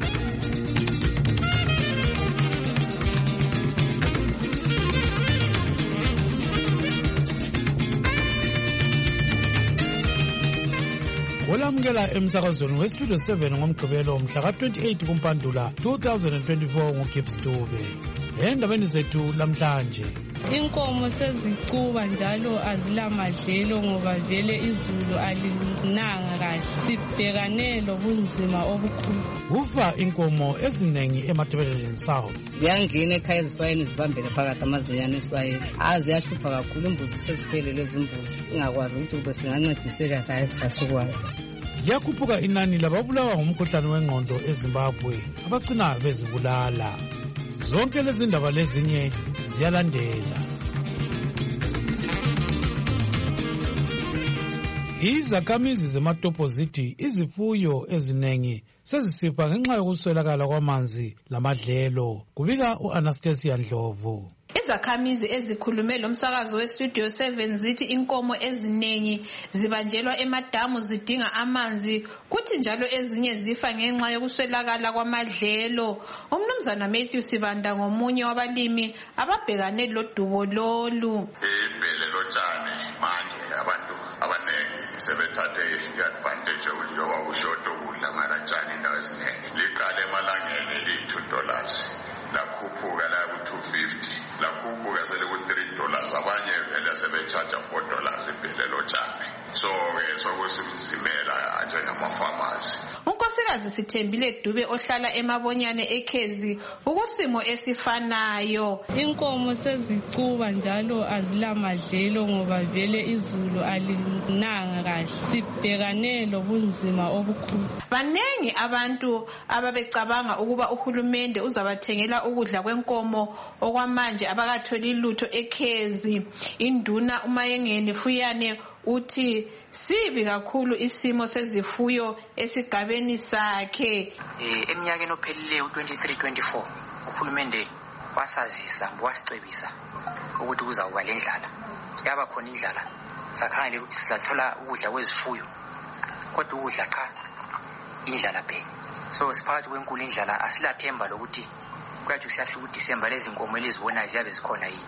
Speaker 4: Olamukela emsakazweni westudio seven ngomgqibelo mhla ka twenty-eight kuMpandula two thousand twenty-four nguGibbs Dube. Endabeni zethu lamhlanje.
Speaker 16: Inkomo sezicuba njalo azilamadlelo ngoba vele izulu alinanga kahle. Sibhekane lobunzima obukhulu.
Speaker 4: Uva inkomo ezinengi eMatabeleland South.
Speaker 17: Ziyangena ekhaya ezifayeni zibambele phakathi amazinyane esifayeni. Aziyashupha kakhulu imbuzi sesiphelele izimbuzi. Ingakwazi ukuthi kube singancediseka saye sasukwayo.
Speaker 4: Liyakhuphuka inani lababulawa ngumkhuhlane wengqondo eZimbabwe abagcina bezibulala. Zonke lezi ndaba lezinye ziyalandela. Izakhamizi zeMatopo zithi izifuyo ezinengi sezisipha ngenxa yokuswelakala kwamanzi lamadlelo. Kubika uAnastasia Ndlovu.
Speaker 18: Izakhamizi ezikhulume lomsakazo westudio seven zithi inkomo ezinengi zibanjelwa emadamu zidinga amanzi, kuthi njalo ezinye zifa ngenxa yokuswelakala kwamadlelo. Umnumzana Matthew Sibanda ngomunye wabalimi ababhekane lodubo lolu.
Speaker 19: Ibhele lotshani manje abantu abanengi sebethathe i-advantage yokuba kushoda ukudla malatshani indawo eziningi. Liqale emalangeni liyi-two dollars lakhuphuka la ku-two fifty lakhuphuka sele ku-three dollars abanye vele sebechaja four dollars ibhele lotshani. So-ke sokusimzimela njengamafamasi.
Speaker 18: Unkosikazi Sithembile Dube ohlala eMabonyane eKhezi ukusimo esifanayo.
Speaker 16: Inkomo sezicuba njalo azilamadlelo ngoba vele izulu alinanga kahle. Sibhekane lobunzima obukhulu.
Speaker 18: Banengi abantu ababecabanga ukuba uhulumende uzabathengela ukudla kwenkomo okwamanje abakatholi lutho eKhezi. Induna uMayengeni Fuyane uthi sibi kakhulu isimo sezifuyo esigabeni sakhe.
Speaker 20: Eh eminyakeni ophelileyo u-twenty-three twenty-four uhulumende wasazisa wasicebisa ukuthi kuzawuba lendlala. Yaba khona indlala. Sakhangela ukuthi sizathola ukudla kwezifuyo. Kodwa ukudla cha indlala phela. So siphakathi kwenkulu indlala asilathemba lokuthi kwathi siyafika uDisemba lezi nkomo elizibona ziyabe zikhona yini.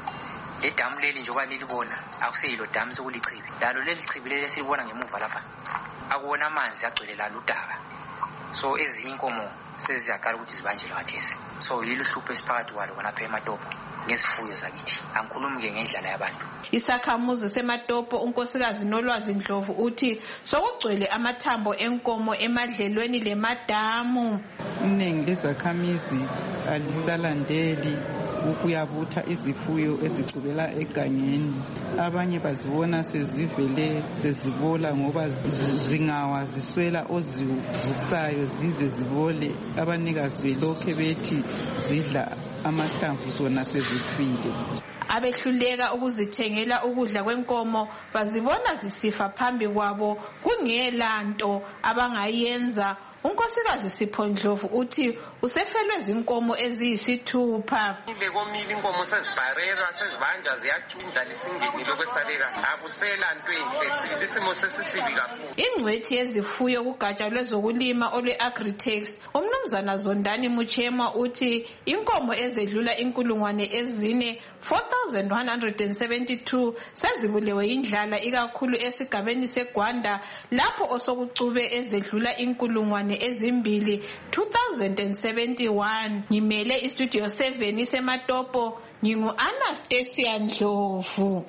Speaker 20: Le damu leli njengoba lilibona akuseyilo damu sokulichibi. Lalo leli chibi leli silibona ngemuva lapha. Akuwona amanzi agcwele la ludaka. So ezinye inkomo seziyakala ukuthi zibanjelwe kathesi. So yilo hlupho esiphakathi kwalo kona phe eMatopo ngesifuyo zakithi. Angikhulumi ke ngendlala yabantu.
Speaker 18: Isakhamuzi seMatopo unkosikazi Nolwazi Ndlovu uthi sokugcwele amathambo enkomo emadlelweni lemadamu.
Speaker 21: Iningi lezakhamizi alisalandeli ukuyabutha izifuyo ezicubela egangeni. Abanye bazibona sezivele sezibola ngoba zingawa ziswela ozivusayo zize zibole. Abanikazi belokhe bethi zidla amahlamvu zona sezifile.
Speaker 18: abehluleka ukuzithengela ukudla kwenkomo bazibona zisifa phambi kwabo kungela nto abangayenza. Unkosikazi Sipho Ndlovu uthi usefelwe zinkomo eziyisithupha.
Speaker 3: Lekomile inkomo sezibharera sezibanjwa ziyachindla lisingenile kwesaleka akusela nto enhle isimo sesisibi kakhulu.
Speaker 18: Ingcwethi yezifuyo kugatsha lwezokulima olwe Agritex umnumzana Zondani Muchema uthi inkomo ezedlula inkulungwane ezine four thousand one hundred seventy-two sezibulewe indlala ikakhulu esigabeni seGwanda lapho osokucube ezedlula inkulungwane ezimbili two thousand seventy-one. Ngimele istudio seven iseMatopo, ngingu Anastasia Ndlovu.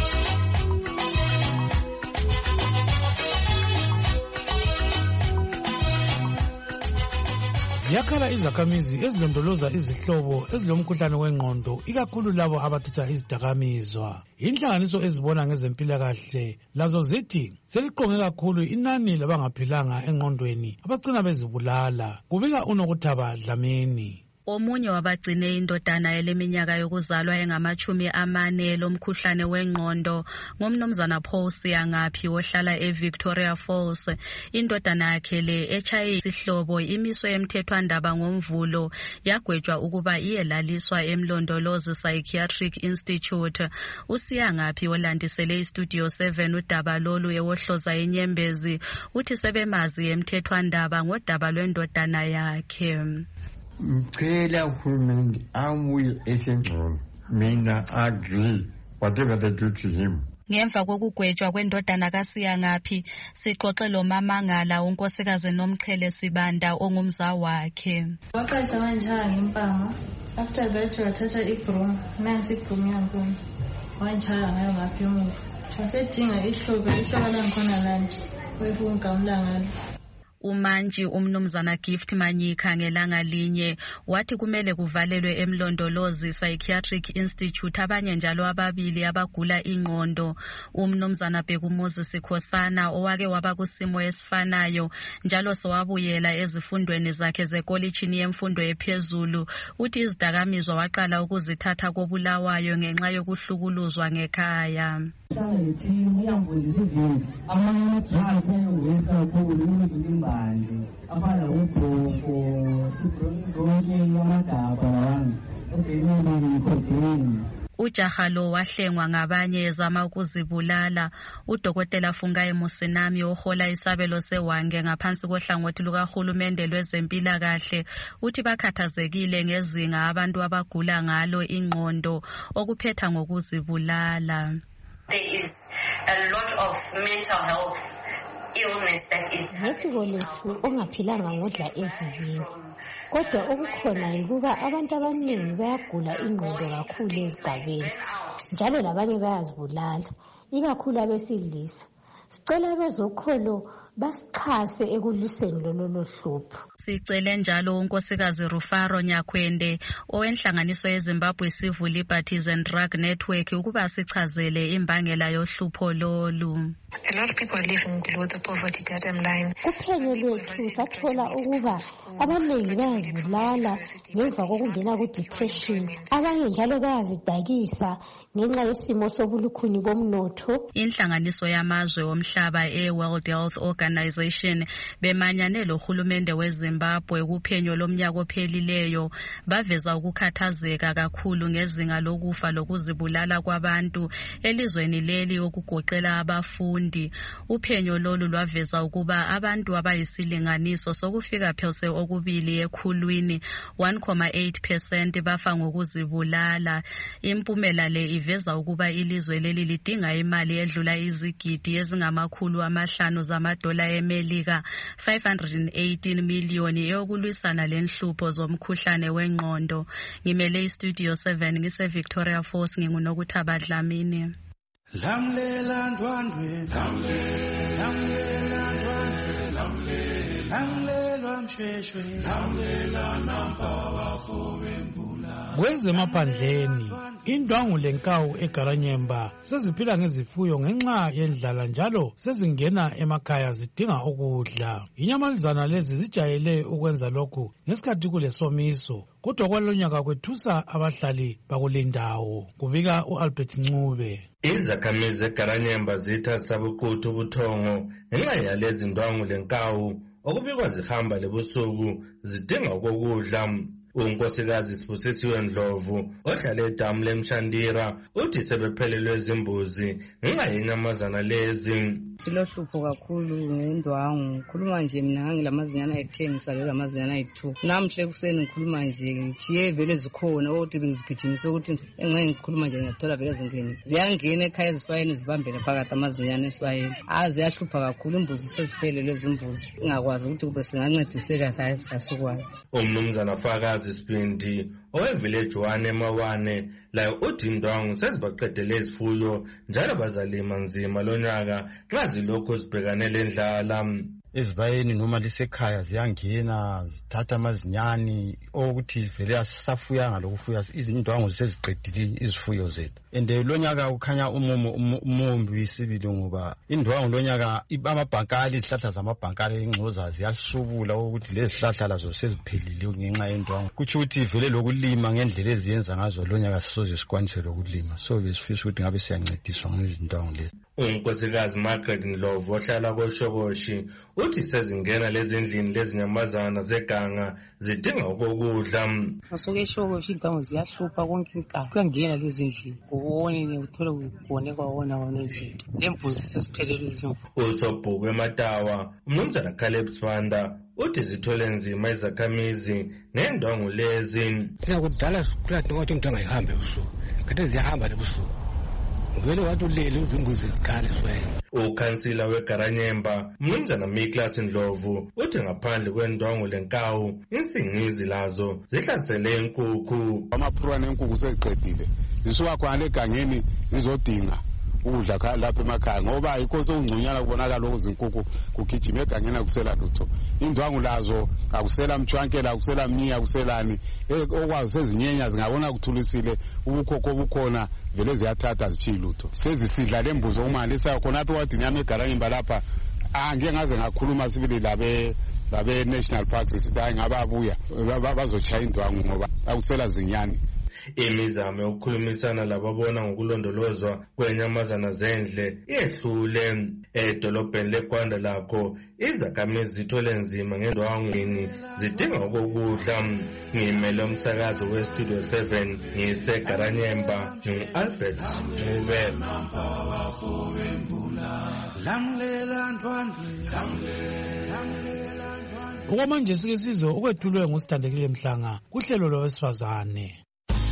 Speaker 4: Ziyakhala izakhamizi ezilondoloza izihlobo ezilomkhuhlane wengqondo ikakhulu labo abathatha izidakamizwa. Inhlanganiso ezibona ngezempilakahle lazo zithi seliqonge kakhulu inani labangaphilanga engqondweni abagcina bezibulala. Kubika uNokuthaba Dlamini.
Speaker 22: Omunye wabagcine indodana eleminyaka yokuzalwa engamachumi amane lomkhuhlane wengqondo ngomnumzana Paul Siyangaphi ohlala eVictoria Falls. Indodana yakhe le H I V isihlobo imiswe emthethwandaba ngomvulo yagwetshwa ukuba iyelaliswa emlondolozi Psychiatric Institute. uSiyangaphi olandisele istudio seven udaba lolu ewohloza enyembezi uthi sebemazi emthethwandaba ngodaba lwendodana yakhe.
Speaker 23: Ngicela uhulumende amuye esengcono. Mina agree whatever they do to him.
Speaker 22: Ngemva kokugwetshwa kwendodana kaSiyangaphi sixoxe lo Mamangala unkosikazi Nomchele Sibanda ongumza wakhe.
Speaker 24: Waqalisa kanjani impama after that wathatha ibroom nansi ibroom yankuni wanjaya ngayo ngaphi emuva wasedinga ihlobo ihlobo langikhona lanje wefungamla ngalo.
Speaker 22: Umanji umnumzana Gift Manyika ngelanga linye wathi kumele kuvalelwe emlondolozi Psychiatric Institute abanye njalo ababili abagula ingqondo. Umnumzana Bekumuzi Sikhosana owake waba kusimo esifanayo njalo sowabuyela ezifundweni zakhe zekolitshini yemfundo ephezulu uthi izidakamizwa waqala ukuzithatha kobulawayo ngenxa yokuhlukuluzwa ngekhaya.
Speaker 25: Afala ugogo ugonke amadaba lawana okay
Speaker 22: Ujaha lo wahlengwa ngabanye ezama ukuzibulala. Udokotela Fungaye Musinami ohola isabelo sewange ngaphansi kohlangothi lukahulumende lwezempilakahle uthi bakhathazekile ngezinga abantu abagula ngalo ingqondo okuphetha ngokuzibulala.
Speaker 26: There is a lot of mental health illness that is
Speaker 27: ngesiko lethu ongaphilanga ngodla ezibini kodwa okukhona yikuba abantu abaningi bayagula ingqondo kakhulu ezigabeni njalo labanye bayazibulala ikakhulu abesilisa. Sicela bezokholo basichase ekuliseni lolo hlupho.
Speaker 22: Sicele njalo unkosikazi Rufaro Nyakwende owenhlanganiso yeZimbabwe Civil Liberties and Drug Network ukuba sichazele imbangela yohlupho lolu.
Speaker 26: A lot of people are living below the poverty datum line.
Speaker 27: Kuphenyo lwethu sathola ukuba abaningi bayazibulala ngemva kokungena ku-depression. Abanye njalo bayazidakisa ngenxa yesimo sobulukhuni bomnotho.
Speaker 22: Inhlanganiso yamazwe omhlaba e-World Health Organization bemanyane lohulumende weZimbabwe kuphenyo lomnyaka ophelileyo baveza ukukhathazeka kakhulu ngezinga lokufa lokuzibulala kwabantu elizweni leli okugoqela abafundi. Uphenyo lolu lwaveza ukuba abantu abayisilinganiso sokufika phose okubili ekhulwini one point eight percent bafa ngokuzibulala. Impumela le iveza ukuba ilizwe leli lidinga imali edlula izigidi ezingamakhulu amahlanu zamadola eMelika five hundred eighteen million eyokulwisana lenhlupho zomkhuhlane wengqondo. Ngimele istudio seven ngise Victoria Falls nginguNokuthaba Dlamini.
Speaker 28: Lamlela ndwandwe lamlela ndwandwe lamlela
Speaker 4: Kwezemaphandleni indwangu lenkawu eGaranyemba seziphila ngezifuyo ngenxa yendlala njalo sezingena emakhaya zidinga ukudla. Inyamalizana lezi zijayele ukwenza lokhu ngesikhathi kulesomiso, kodwa kwalonyaka kwethusa abahlali bakulindawo. Kuvika uAlbert Ncube.
Speaker 6: Izakhamizi zeGaranyemba zitha sabuquthu ubuthongo ngenxa yalezi ndwangu lenkawu okubikwa zihamba lebusuku zidinga ukudla. Unkosikazi Sibusisiwe Ndlovu ohlala edamu leMshandira uthi sebephelelwe izimbuzi ngenxa yenyamazana lezi.
Speaker 17: Silohlupho kakhulu ngendwangu. Khuluma nje mina ngilamazinyana ayi-ten ngisale lamazinyana ayi-two. Namhle kuseni ngikhuluma nje ngichiye vele zikhona ukuthi bengizigijimise ukuthi engeke ngikhuluma nje ngiyathola vele zingene. Ziyangena ekhaya ezifayeni zibambele phakathi amazinyana esibayeni. Ah ziyahlupha kakhulu imbuzi seziphelelwe izimbuzi. Ngakwazi ukuthi kube singancediseka sasukwazi.
Speaker 6: Umnumzana Fakazi Sibindi owevillage one emawane layo uthi indwangu sezibaqedele izifuyo njalo bazalima nzima lonyaka xa zilokho zibhekane lendlala.
Speaker 7: Ezibayeni noma lisekhaya ziyangena zithatha amazinyani okuthi vele asisafuyanga lokufuya izindwangu seziqedile izifuyo zethu. Ende lonyaka ukhanya umumo umumbi sibili ngoba indwangu lonyaka amabhankali izihlahla zamabhankali engcoza ziyasubula ukuthi lezi zihlahla lazo seziphelile ngenxa yendwangu. Kuthi ukuthi vele lokulima ngendlela eziyenza ngazo lonyaka sisoze sikwanise lokulima. So besifisa ukuthi ngabe siyancediswa ngezindwangu lezi.
Speaker 6: Unkosikazi Margaret Ndlovu ohlala koShokoshi uthi sezingena lezi ndlini lezinyamazana zeganga zidinga ukudla.
Speaker 8: Asuke eShokoshi indwangu ziyahlupha konke inkani kuyangena lezi ndlini ubone uthola ukubone kwawona wona izinto lembuzi sesiphelelwe izimvu.
Speaker 6: Usobhuku eMatawa umnumzana Caleb Sibanda uthi zithole nzima izakhamizi ngendwangu lezi.
Speaker 9: Thina kudala sikhula ukuthi indwangu ayihambe ebusuku kade ziyahamba lebusuku. Ngwele wathi ulele izimbuzi zikhale siwena.
Speaker 6: Ukhansila weGaranyemba umnumzana Miklas Ndlovu uthi ngaphandle kwendwangu lenkawu insingizi lazo zihlasele inkukhu.
Speaker 10: Amaphurwana enkukhu seziqedile zisuka khona egangeni zizodinga ukudla lapha emakhaya ngoba ayikho sokungcunyana kubonakala ukuzinkukhu kugijima egangeni akusela lutho. Indwangu lazo akusela mchwankela akusela mniya akuselani okwazi sezinyenya zingabona kuthulisile ubukhokho bukhona vele ziyathatha zichilutho. Sezisidla lembuzo umalisa khona apha wadini yami eGaranyemba lapha angeke ngaze ngakhuluma sibili labe labe National Parks sithi ngababuya bazochaya indwangu ngoba akusela zinyani.
Speaker 6: Imizamo yokukhulumisana lababona ngokulondolozwa kwenyamazana zendle iyehlule. Edolobheni leGwanda lakho izakhamizi zithole nzima ngendwangwini zidinga ukudla. Ngimele umsakazo weStudio seven ngiseGaranyemba ngu-Albert Ncube.
Speaker 4: Okwamanje sike sizwe ukwethulwe nguSithandekile Mhlanga kuhlelo lwabesifazane.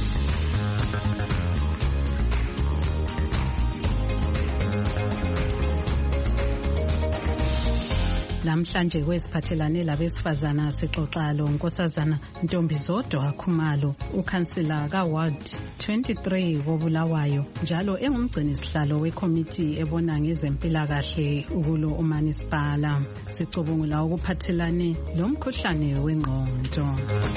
Speaker 2: Namhlanje kwesiphathelane labesifazana sixoxa lo Nkosazana Ntombizodwa Khumalo, ukhansila kaWard twenty-three woBulawayo njalo engumgcini sihlalo wekomiti ebona ngezempilakahle ukulo uManisipala. Sicubungula ukuphathelane lomkhuhlane wengqondo.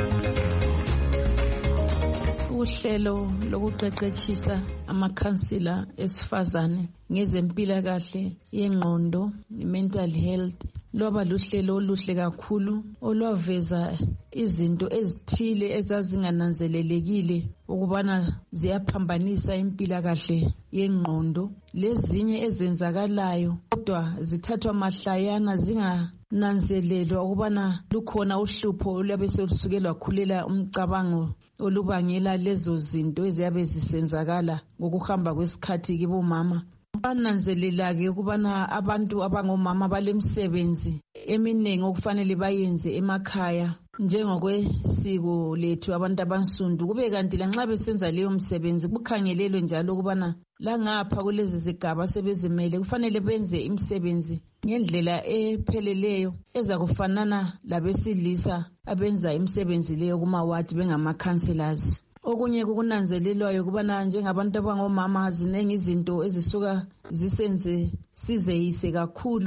Speaker 11: Uhlelo lokuqeqeshisa amakhansila esifazane ngezempilakahle yengqondo, mental health, loba luhlelo oluhle kakhulu olwaveza izinto ezithile ezazingananzelelekile ukubana ziyaphambanisa impilakahle yengqondo, lezinye ezenzakalayo kodwa zithathwa mahlayana zingananzelelwa ukubana lukhona uhlupho olwabe selusuke lwakhulela umcabango olubangela lezo zinto eziyabe zisenzakala ngokuhamba kwesikhathi kibomama. Bananzelela-ke ukubana abantu abangomama balemsebenzi eminengi okufanele bayenze emakhaya njengokwesiko lethu abantu abansundu, kube kanti lanxa besenza leyo msebenzi kukhangelelwe njalo ukubana langapha kulezi zigaba sebezimele kufanele benze imisebenzi ngendlela epheleleyo ezakufanana labesilisa abenza imisebenzi leyo kumawadi bengama-councillors. Okunye kukunanzelelwayo kubana njengabantu abangomama zinengi izinto ezisuka zisenze sizeyise kakhulu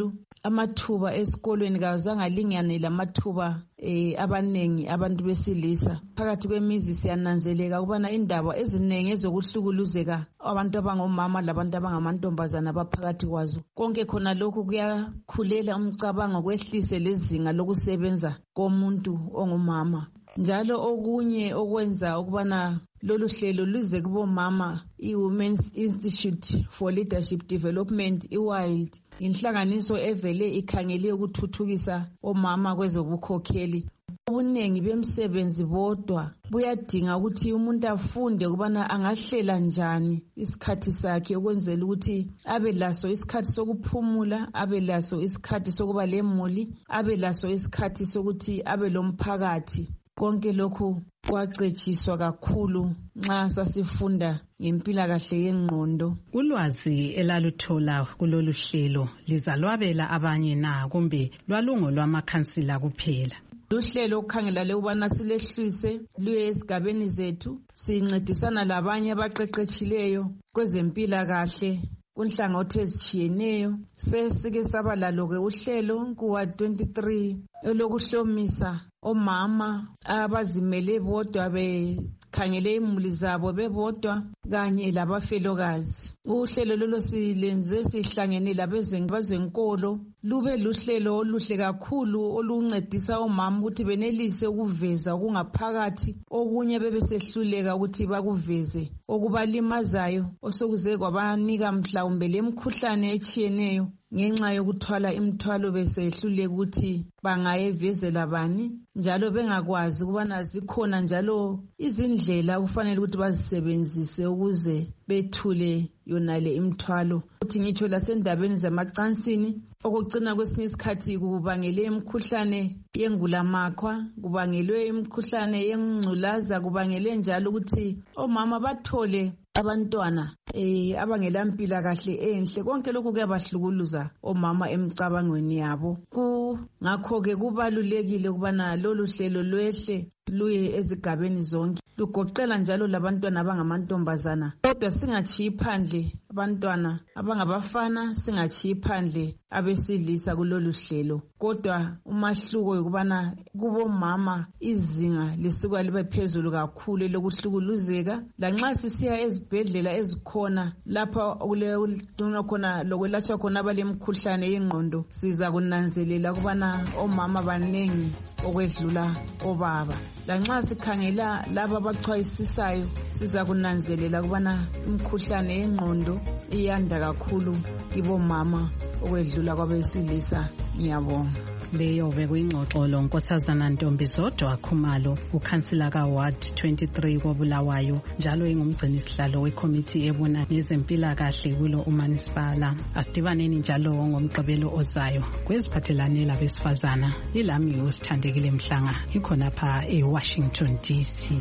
Speaker 11: amathuba esikolweni kazange alingane lamathuba eh, abanengi abantu besilisa. Phakathi kwemizi siyananzeleka ukubana indaba eziningi ezokuhlukuluzeka abantu abangomama labantu abangamantombazana baphakathi kwazo. Konke khona lokhu kuyakhulela umcabango kwehlise lezinga lokusebenza komuntu ongumama. Njalo okunye okwenza ukubana lolu hlelo luze kubomama i-Women's Institute for Leadership Development i-WILD inhlanganiso evele ikhangele ukuthuthukisa omama kwezobukhokheli. Ubuningi bemsebenzi bodwa buyadinga ukuthi umuntu afunde ukubana angahlela njani isikhathi sakhe ukwenzela ukuthi abe laso isikhathi sokuphumula, abe laso isikhathi sokuba lemuli, abe laso isikhathi sokuthi abe lomphakathi. Konke lokhu kwacetshiswa kakhulu nxa sasifunda ngempilakahle yengqondo.
Speaker 2: Ulwazi elaluthola kulolu hlelo lizalwabela abanye na kumbe lwalungo lwamakhansila kuphela?
Speaker 11: Luhlelo ukukhangela le ubana silehlise luye esigabeni zethu, sincedisana labanye abaqeqetshileyo kwezempilakahle kunhlangothi ezitshiyeneyo. Sesike saba lalo-ke uhlelo kuwa twenty-three elokuhlomisa omama abazimele bodwa bekhangele imuli zabo bebodwa kanye labafelokazi. Uhlelo lolo silenze sihlangene labezenkolo lube luhlelo oluhle kakhulu oluncedisa omama ukuthi benelise ukuveza okungaphakathi, okunye bebesehluleka ukuthi bakuveze, okubalimazayo osokuze kwabanika mhlawumbe lemkhuhlane etshiyeneyo ngenxa yokuthwala imithwalo besehluleka ukuthi bangayevezela bani, njalo bengakwazi ukubana zikhona njalo izindlela kufanele ukuthi bazisebenzise ukuze bethule yonale imithwalo. Uthi ngitsho lasendabeni zamacansini okucina kwesinye isikhathi kubangele imkhuhlane yengulamakhwa, kubangelwe imkhuhlane yengculaza, kubangele njalo ukuthi omama bathole abantwana eh abangela mpilakahle enhle. Konke lokhu kuyabahlukuluza omama emcabangweni yabo. Ngakho ke kubalulekile ukubana lolu hlelo lwehle luye ezigabeni zonke, lugoqela njalo labantwana abangamantombazana. Kodwa singachiyi phandle abantwana abangabafana, singachiyi phandle abesilisa kulolu hlelo. Kodwa umahluko ukubana kubomama izinga lisuka libe phezulu kakhulu lokuhlukuluzeka. Lanxa sisiya ezibhedlela ezikhona lapha kuleyo khona lokwelatshwa khona abalemkhuhlane yengqondo, siza kunanzelela ukubana omama banengi okwedlula obaba. Lanxa sikhangela laba abachwayisisayo siza kunanzelela ukubana imkhuhlane yengqondo iyanda kakhulu kibomama okwedlula kwabesilisa. Ngiyabonga.
Speaker 2: Leyo bekuyingxoxo lo Nkosazana Ntombi Zodwa Khumalo, ukhansila ka Ward twenty-three koBulawayo, njalo ingumgcini sihlalo wekomiti ebona ngezempilakahle kulo uManisipala. Asidibaneni njalo ngomgqibelo ozayo kweziphathelane labesifazana. Ilami uSithandekile Mhlanga, ikhona pha eWashington D C.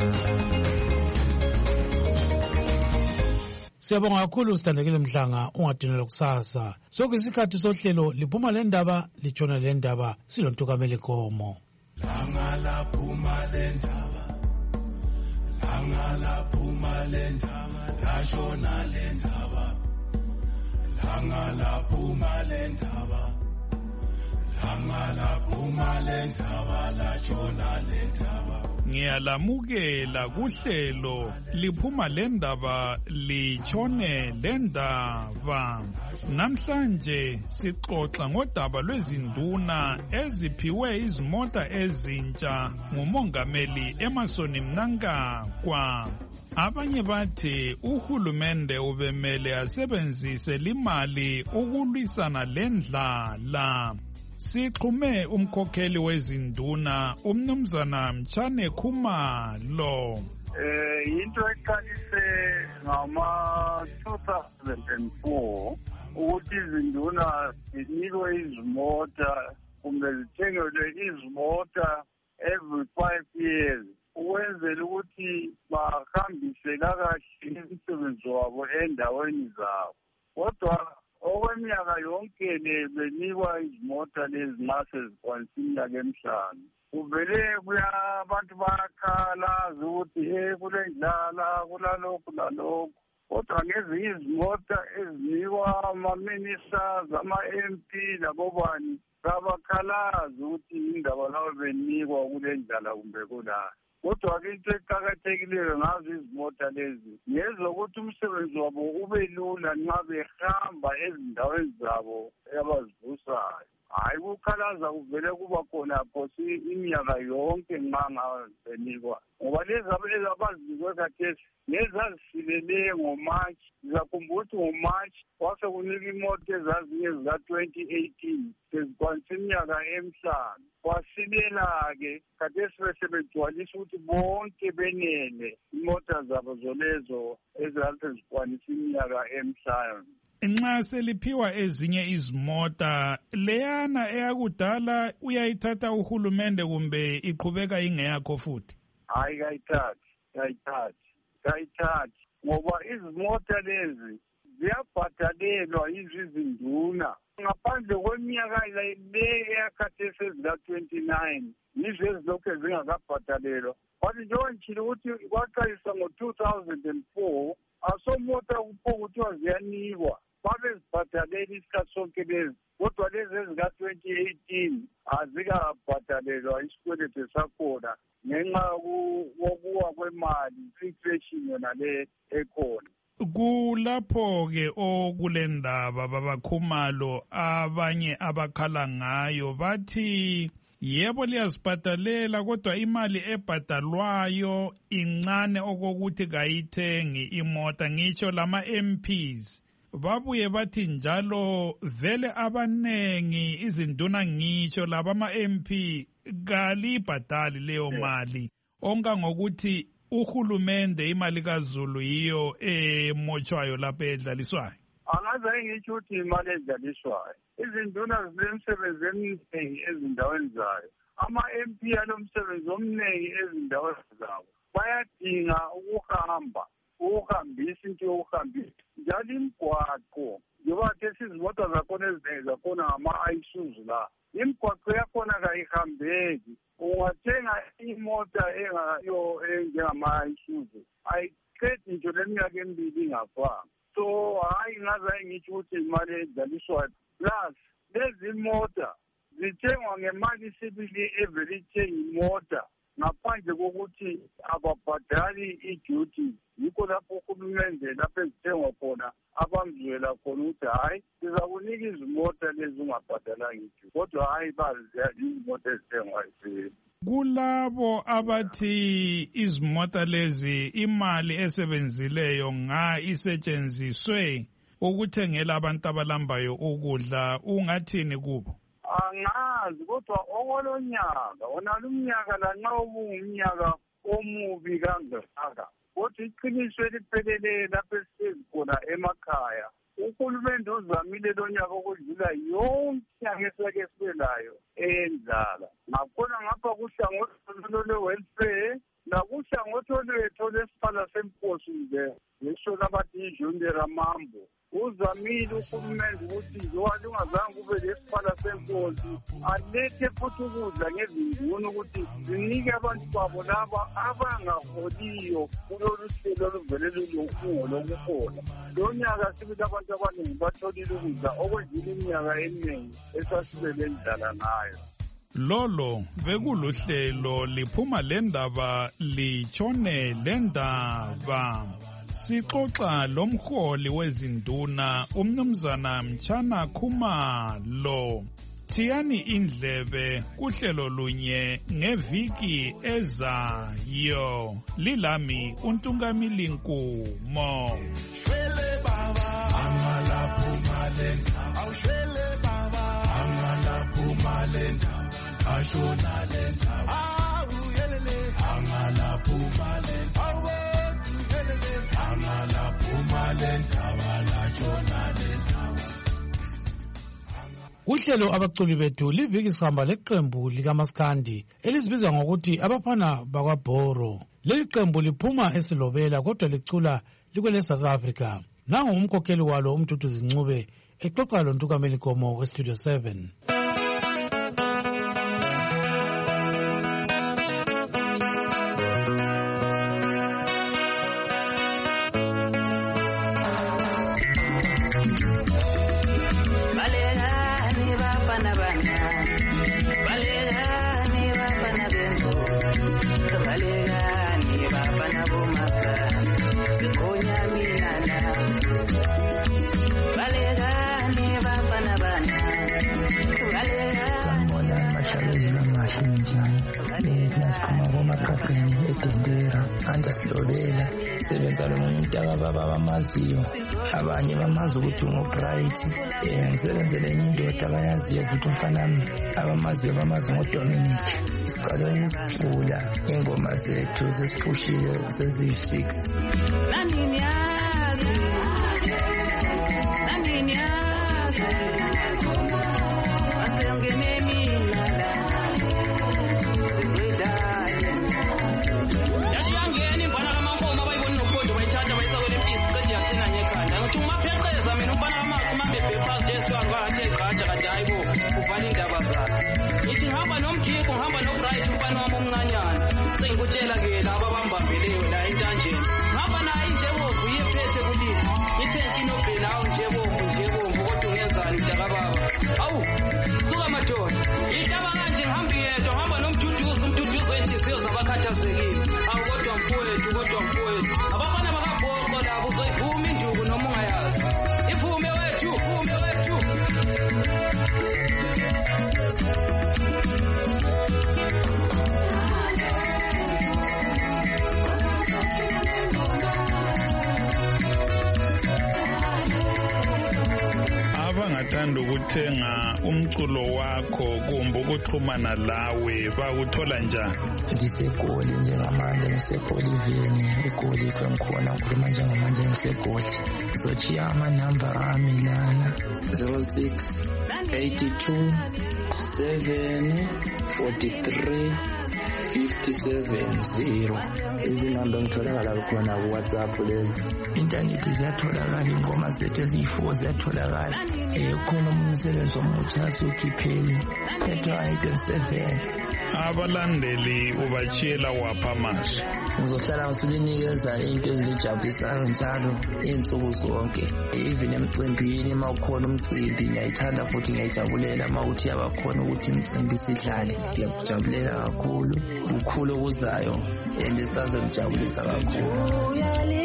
Speaker 4: Siyabonga kakhulu Sithandekile Mhlanga, ungadinela kusasa. Sokuyisikhathi sohlelo liphuma le ndaba litshona le ndaba silontukamele Gomo.
Speaker 28: Langa laphuma le ndaba, langa laphuma le ndaba, lashona le ndaba, langa laphuma le ndaba, langa laphuma le ndaba, lashona le ndaba.
Speaker 1: Ngiyalamukela kuhlelo liphuma le ndaba litshone le ndaba. Namhlanje sixoxa ngodaba lwezinduna eziphiwe izimota ezintsha ngumongameli Emmerson Mnangagwa. Abanye bathi uhulumende ubemele asebenzise limali ukulwisana lendlala. Sixhume umkhokheli wezinduna umnumzana Mtshane Khumalo.
Speaker 5: Eh into eqalise ngama two thousand four ukuthi izinduna zinikwe izimota kumbe zithengelwe izimota every five years ukwenzela ukuthi bahambise kakahle imisebenzi wabo endaweni zabo. Kodwa okweminyaka yonke le benikwa izimota lezi nxa sezikwanisa iminyaka emihlanu. Kuvele kuya abantu bayakhalaza ukuthi eh kulendlala kulalokhu lalokhu. kodwa ngezinye izimota ezinikwa ama-ministers, ama-M P labobani kabakhalazi ukuthi indaba lawo benikwa kule ndlela kumbe kulana. Kodwa-ke into eqakathekileyo ngazo izimota lezi ngezokuthi umsebenzi wabo ube lula nxa behamba ezindaweni zabo abazivusayo. Hayi kukhalaza kuvele kuba khona phosi iminyaka yonke nxa ngabenikwa. Ngoba lezi abazinikwe khathesi ngezazifilele ngoMatshi. Ngizakhumbula ukuthi ngoMatshi kwase kunika imoto ezazinye zika-twenty eighteen sezikwanisa iminyaka emihlanu. Kwasilela-ke khathesi besebegcwalisa ukuthi bonke benele imota zabo zolezo ezazi zikwanisa iminyaka emihlanu.
Speaker 1: Nxa seliphiwa ezinye izimota leyana eyakudala uyayithatha uhulumende kumbe iqhubeka ingeyakho futhi?
Speaker 5: Hayi kayithathi, kayithathi, kayithathi ngoba izimota lezi ziyabhadalelwa izinduna ngaphandle kweminyaka le eyakhathesi ezika-twenty-nine yizo ezilokhu zingakabhadalelwa. But njengoba ngitshilo ukuthi kwaqalisa ngo-two thousand and four asomota kupho ziyanikwa babezibhadalela isikhathi sonke lezi, kodwa lezi ezika-twenty eighteen azikabhadalelwa isikweletu sakhona ngenxa yokuwa kwemali, inflation yona le ekhona.
Speaker 1: Kulapho-ke okulendaba babakhumalo abanye abakhala ngayo bathi yebo liyazibhadalela kodwa imali ebhadalwayo incane okokuthi kayithengi imota. Ngitsho lama-M Ps babuye bathi njalo vele abanengi izinduna ngitsho laba ama-M P kalibhadali leyo mali, ongangokuthi uhulumende imali kaZulu yiyo emotshwayo lapho edlaliswayo.
Speaker 5: Angaze ngitsho ukuthi imali edlaliswayo. Izinduna zinemsebenzi eminingi ezindaweni zayo. Ama-M P alomsebenzi omningi ezindaweni zabo. Bayadinga ukuhamba, ukuhambisa into yokuhambisa. Njalo imigwaqo, njengoba khathesi izimota zakhona ezinengi zakhona ngama-Isuzu la. Imigwaqo yakhona kayihambeki. Ungathenga imota engayo enjengama-Isuzu ayiqedi nje leminyaka emibili ingafanga. So hayi ngaze ngitsho ukuthi imali edlaliswayo. Plus lezi mota zithengwa ngemali sibili evele ithenga imota ngaphandle kokuthi ababhadali i-duty. Yikho lapho uhulumende lapho ezithengwa khona abamzwela khona ukuthi hayi sizakunika izimota lezi ungabhadalanga i-duty, kodwa hayi baziya izimota ezithengwa isibili.
Speaker 1: Kulabo abathi izimota lezi imali esebenzileyo nga isetshenziswe ukuthengela abantu abalambayo ukudla, ungathini kubo?
Speaker 5: Angazi, kodwa okolonyaka wonalo umnyaka lanxa ubungumnyaka omubi kangaka, kodwa iqiniso elipheleleyo lapho esihlezi khona emakhaya uhulumende uzamile lo nyaka okudlula yonke inyanga esake sibe layo eyendlala. Ngakhona ngapha kuhlangothi lwe-welfare nakuhlangothi olwethu lesiphala semposi nje ngisho labathi iJune Ramambo uzamile uhulumende ukuthi njengoba lungazange kube lesiphala semposi alethe futhi ukudla ngezinduna ukuthi zinike abantu babo laba abangaholiyo kulolu hlelo oluvele lulungu lokuhola. Lo nyaka sibili abantu abaningi batholile ukudla okwedlula iminyaka eminingi esasibele endlala ngayo.
Speaker 1: Lolo bekuluhlelo liphuma lendaba litshone lendaba. Sixoxa lomholi wezinduna umnumzana Mtshana Khumalo. Thiyani indlebe kuhlelo lunye ngeviki ezayo. Lilami uNtungamili Nkumo.
Speaker 28: Shwele baba angala phumalenda awushwele baba angala phumalenda ashona lenda awuyelele angala phumalenda awuyelele angala phumalenda balachona lenda.
Speaker 4: Uhlelo abaculi bethu liviki sihamba leqembu likaMaskandi elizibizwa ngokuthi abafana bakwaBhoro. Leli qembu liphuma esilobela kodwa licula likwele South Africa. Nangu umkhokheli walo uMduduzi Ncube exoxa loNtungameli Nkomo weStudio seven.
Speaker 12: kahle njani nasiphuma komaqaqeni edendera andasilobela sebenza lo muntu akababa bamaziyo abanye bamazi ukuthi ungu-bright um ngisebenzele enye indoda abayaziyo futhi umfanami abamaziyo bamazi ngodominic siqale ukucula ingoma zethu sesiphushile seziyi-six
Speaker 1: abangathanda ukuthenga umculo wakho kumbe ukuxhumana lawe bakuthola njani?
Speaker 12: Ngisegoli njengamanje, ngisegoli iveni egoli kwengikhona ngikhuluma njengamanje ngisegoli. Ngizochiya amanamba ami lana zero six eighty-two seven forty-three fifty-seven zero. Izinamba ngitholakala khona ku WhatsApp lezi. Internet ziyatholakala, ingoma zethu eziyi-four ziyatholakala. Eh khona umsebenzi omutsha asukhipheli eight seven.
Speaker 1: Abalandeli ubachiyela wapha amashi?
Speaker 12: Ngizohlala ngisinikeza into ezijabulisayo njalo insuku zonke, even emcimbini uma ukhona umcimbi ngiyayithanda futhi ngiyajabulela uma uthi yabakhona ukuthi imicimbi sidlale. Ngiyakujabulela kakhulu, ukhulu okuzayo and isazongijabulisa kakhulu.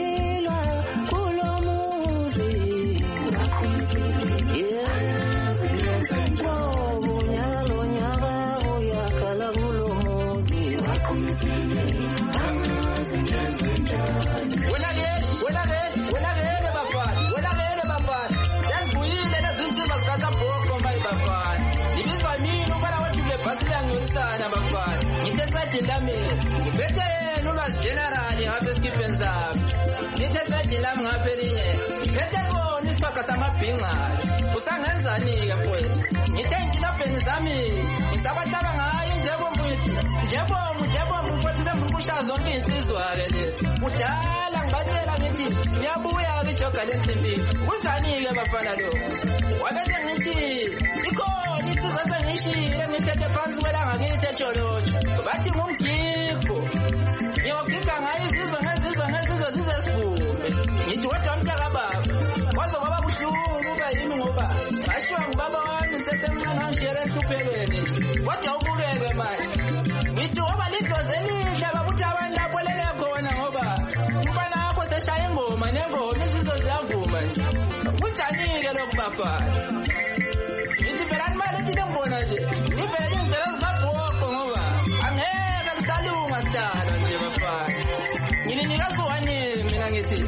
Speaker 12: Ngiphethe nolwazi general ngapha esikipeni sami, ngithe sedilami ngapha elinye, ngiphethe kona isiqaqa samabhinqa. Usangenzani-ke mfowethu? Ngithe inkinobheni zami ngisabatshaba ngayo njebombuthi, njebombu njebombu mfowethu sengifuna ukushaza zonke iy'nsizwa-ke lezi. Kudala ngibatshela ngithi ngiyabuya-ke ijoga lensimbi. Kunjani-ke bafana lo? Wabese ngithi ikhona insizwa esengiyishile ngithethe phansi kwelanga kithi etsholotsho. Bathi ngumgigo, ngiyogiga ngayo izizwe ngezizwe ngezizwe zize sivume. Ngithi wedwa mntakababa kwaze kwaba buhlungu kube yimi ngoba ngashiwa ngubaba wami sesemncane ngangishiyele ehluphekweni nje. Kodwa ubukeke manje, ngithi ngoba lidlozi elihle bakuthi abantu lapholele khona ngoba umfana wakho seshaya ingoma nengoma izizwe ziyavuma nje. Kunjani-ke lokhu bafana? Ngithi phela imali ethile ngibona nje ngivele ngitshela zikabhoko ngoba angeke lisalunga sidala nje bafana. Ngilinikazi uwanini mina ngithi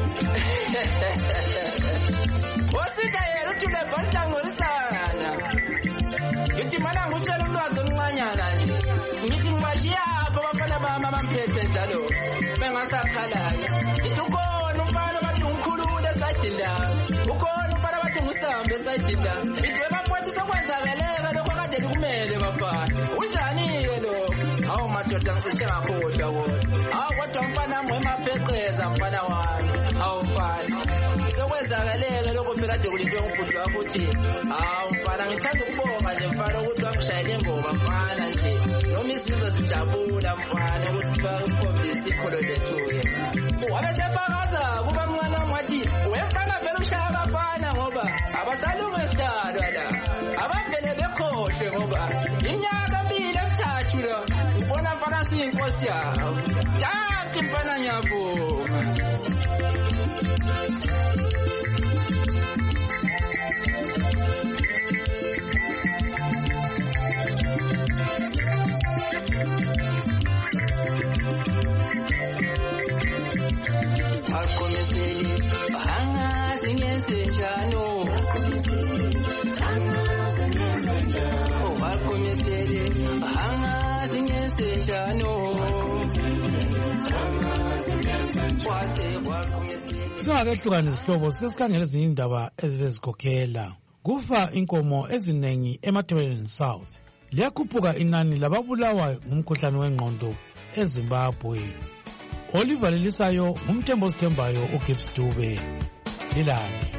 Speaker 12: wosita yena uthule bhasita ngorisana. Ngithi mana ngutshela ulwazi oluncanyana nje, ngithi ngibashiyapho abafana bami abamphethe njalo bengasakhalaya. Ngithi ukhona umfana bathi ngumkhulule esayidini lami, ukhona umfana bathi ngusambe esayidini lami. Ngithi webafowethu sekwenzakeleka lokho kade likumele bafana. Unjani-ke lokho? Hawu madoda ngisitshe ngakhohlwa wona. Hawu kodwa mfana wami wemapheqeza mfana wami. Hawu mfana sekwenzakeleke lokho phela kade kulintwe ngubhuti wakho uthi. Hawu mfana ngithanda ukubonga nje mfana ukuthi wangishayela ingoma mfana nje. Noma izizwe zijabula mfana ukuthi sikhombise ikholo lethu-ke. Wabesefakaza kuba mncane wami wathi wemfana vele ushaya abafana ngoba abasalunga esidalwa la. Abavele bekhohlwe ngoba iminyaka emibili emithathu la ngibona mfana siyinkosi yawo. Danke mfana ngiyabonga.
Speaker 4: Singakehlukani izihlobo sike sikhangele ezinye indaba ezibezikhokhela. Kufa inkomo eziningi eMatabeleland South. Liyakhuphuka inani lababulawa ngumkhuhlane wengqondo eZimbabwe. Oliver Lilisayo ngumthembo sithembayo uGibbs Dube. Lilani.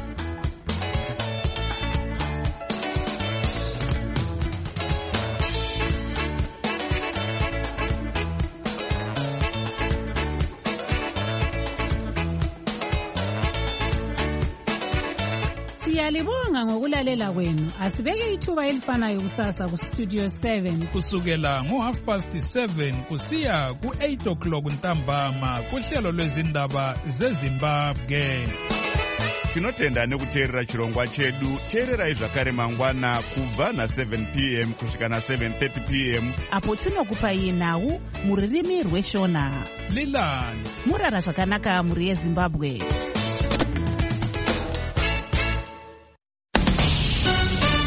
Speaker 2: Siyalibonga ngokulalela kwenu. Asibeke ithuba elifanayo kusasa ku Studio seven
Speaker 1: kusukela ngo half past seven kusiya ku eight o'clock ntambama kuhlelo lwezindaba zeZimbabwe.
Speaker 3: Tinotenda nekuteerera chirongwa chedu. Teererai zvakare mangwana kubva na seven p m kusvika na seven thirty p m
Speaker 2: apo tinokupai nhau muririmi rweshona.
Speaker 1: Lilani.
Speaker 2: Murara zvakanaka muri yeZimbabwe.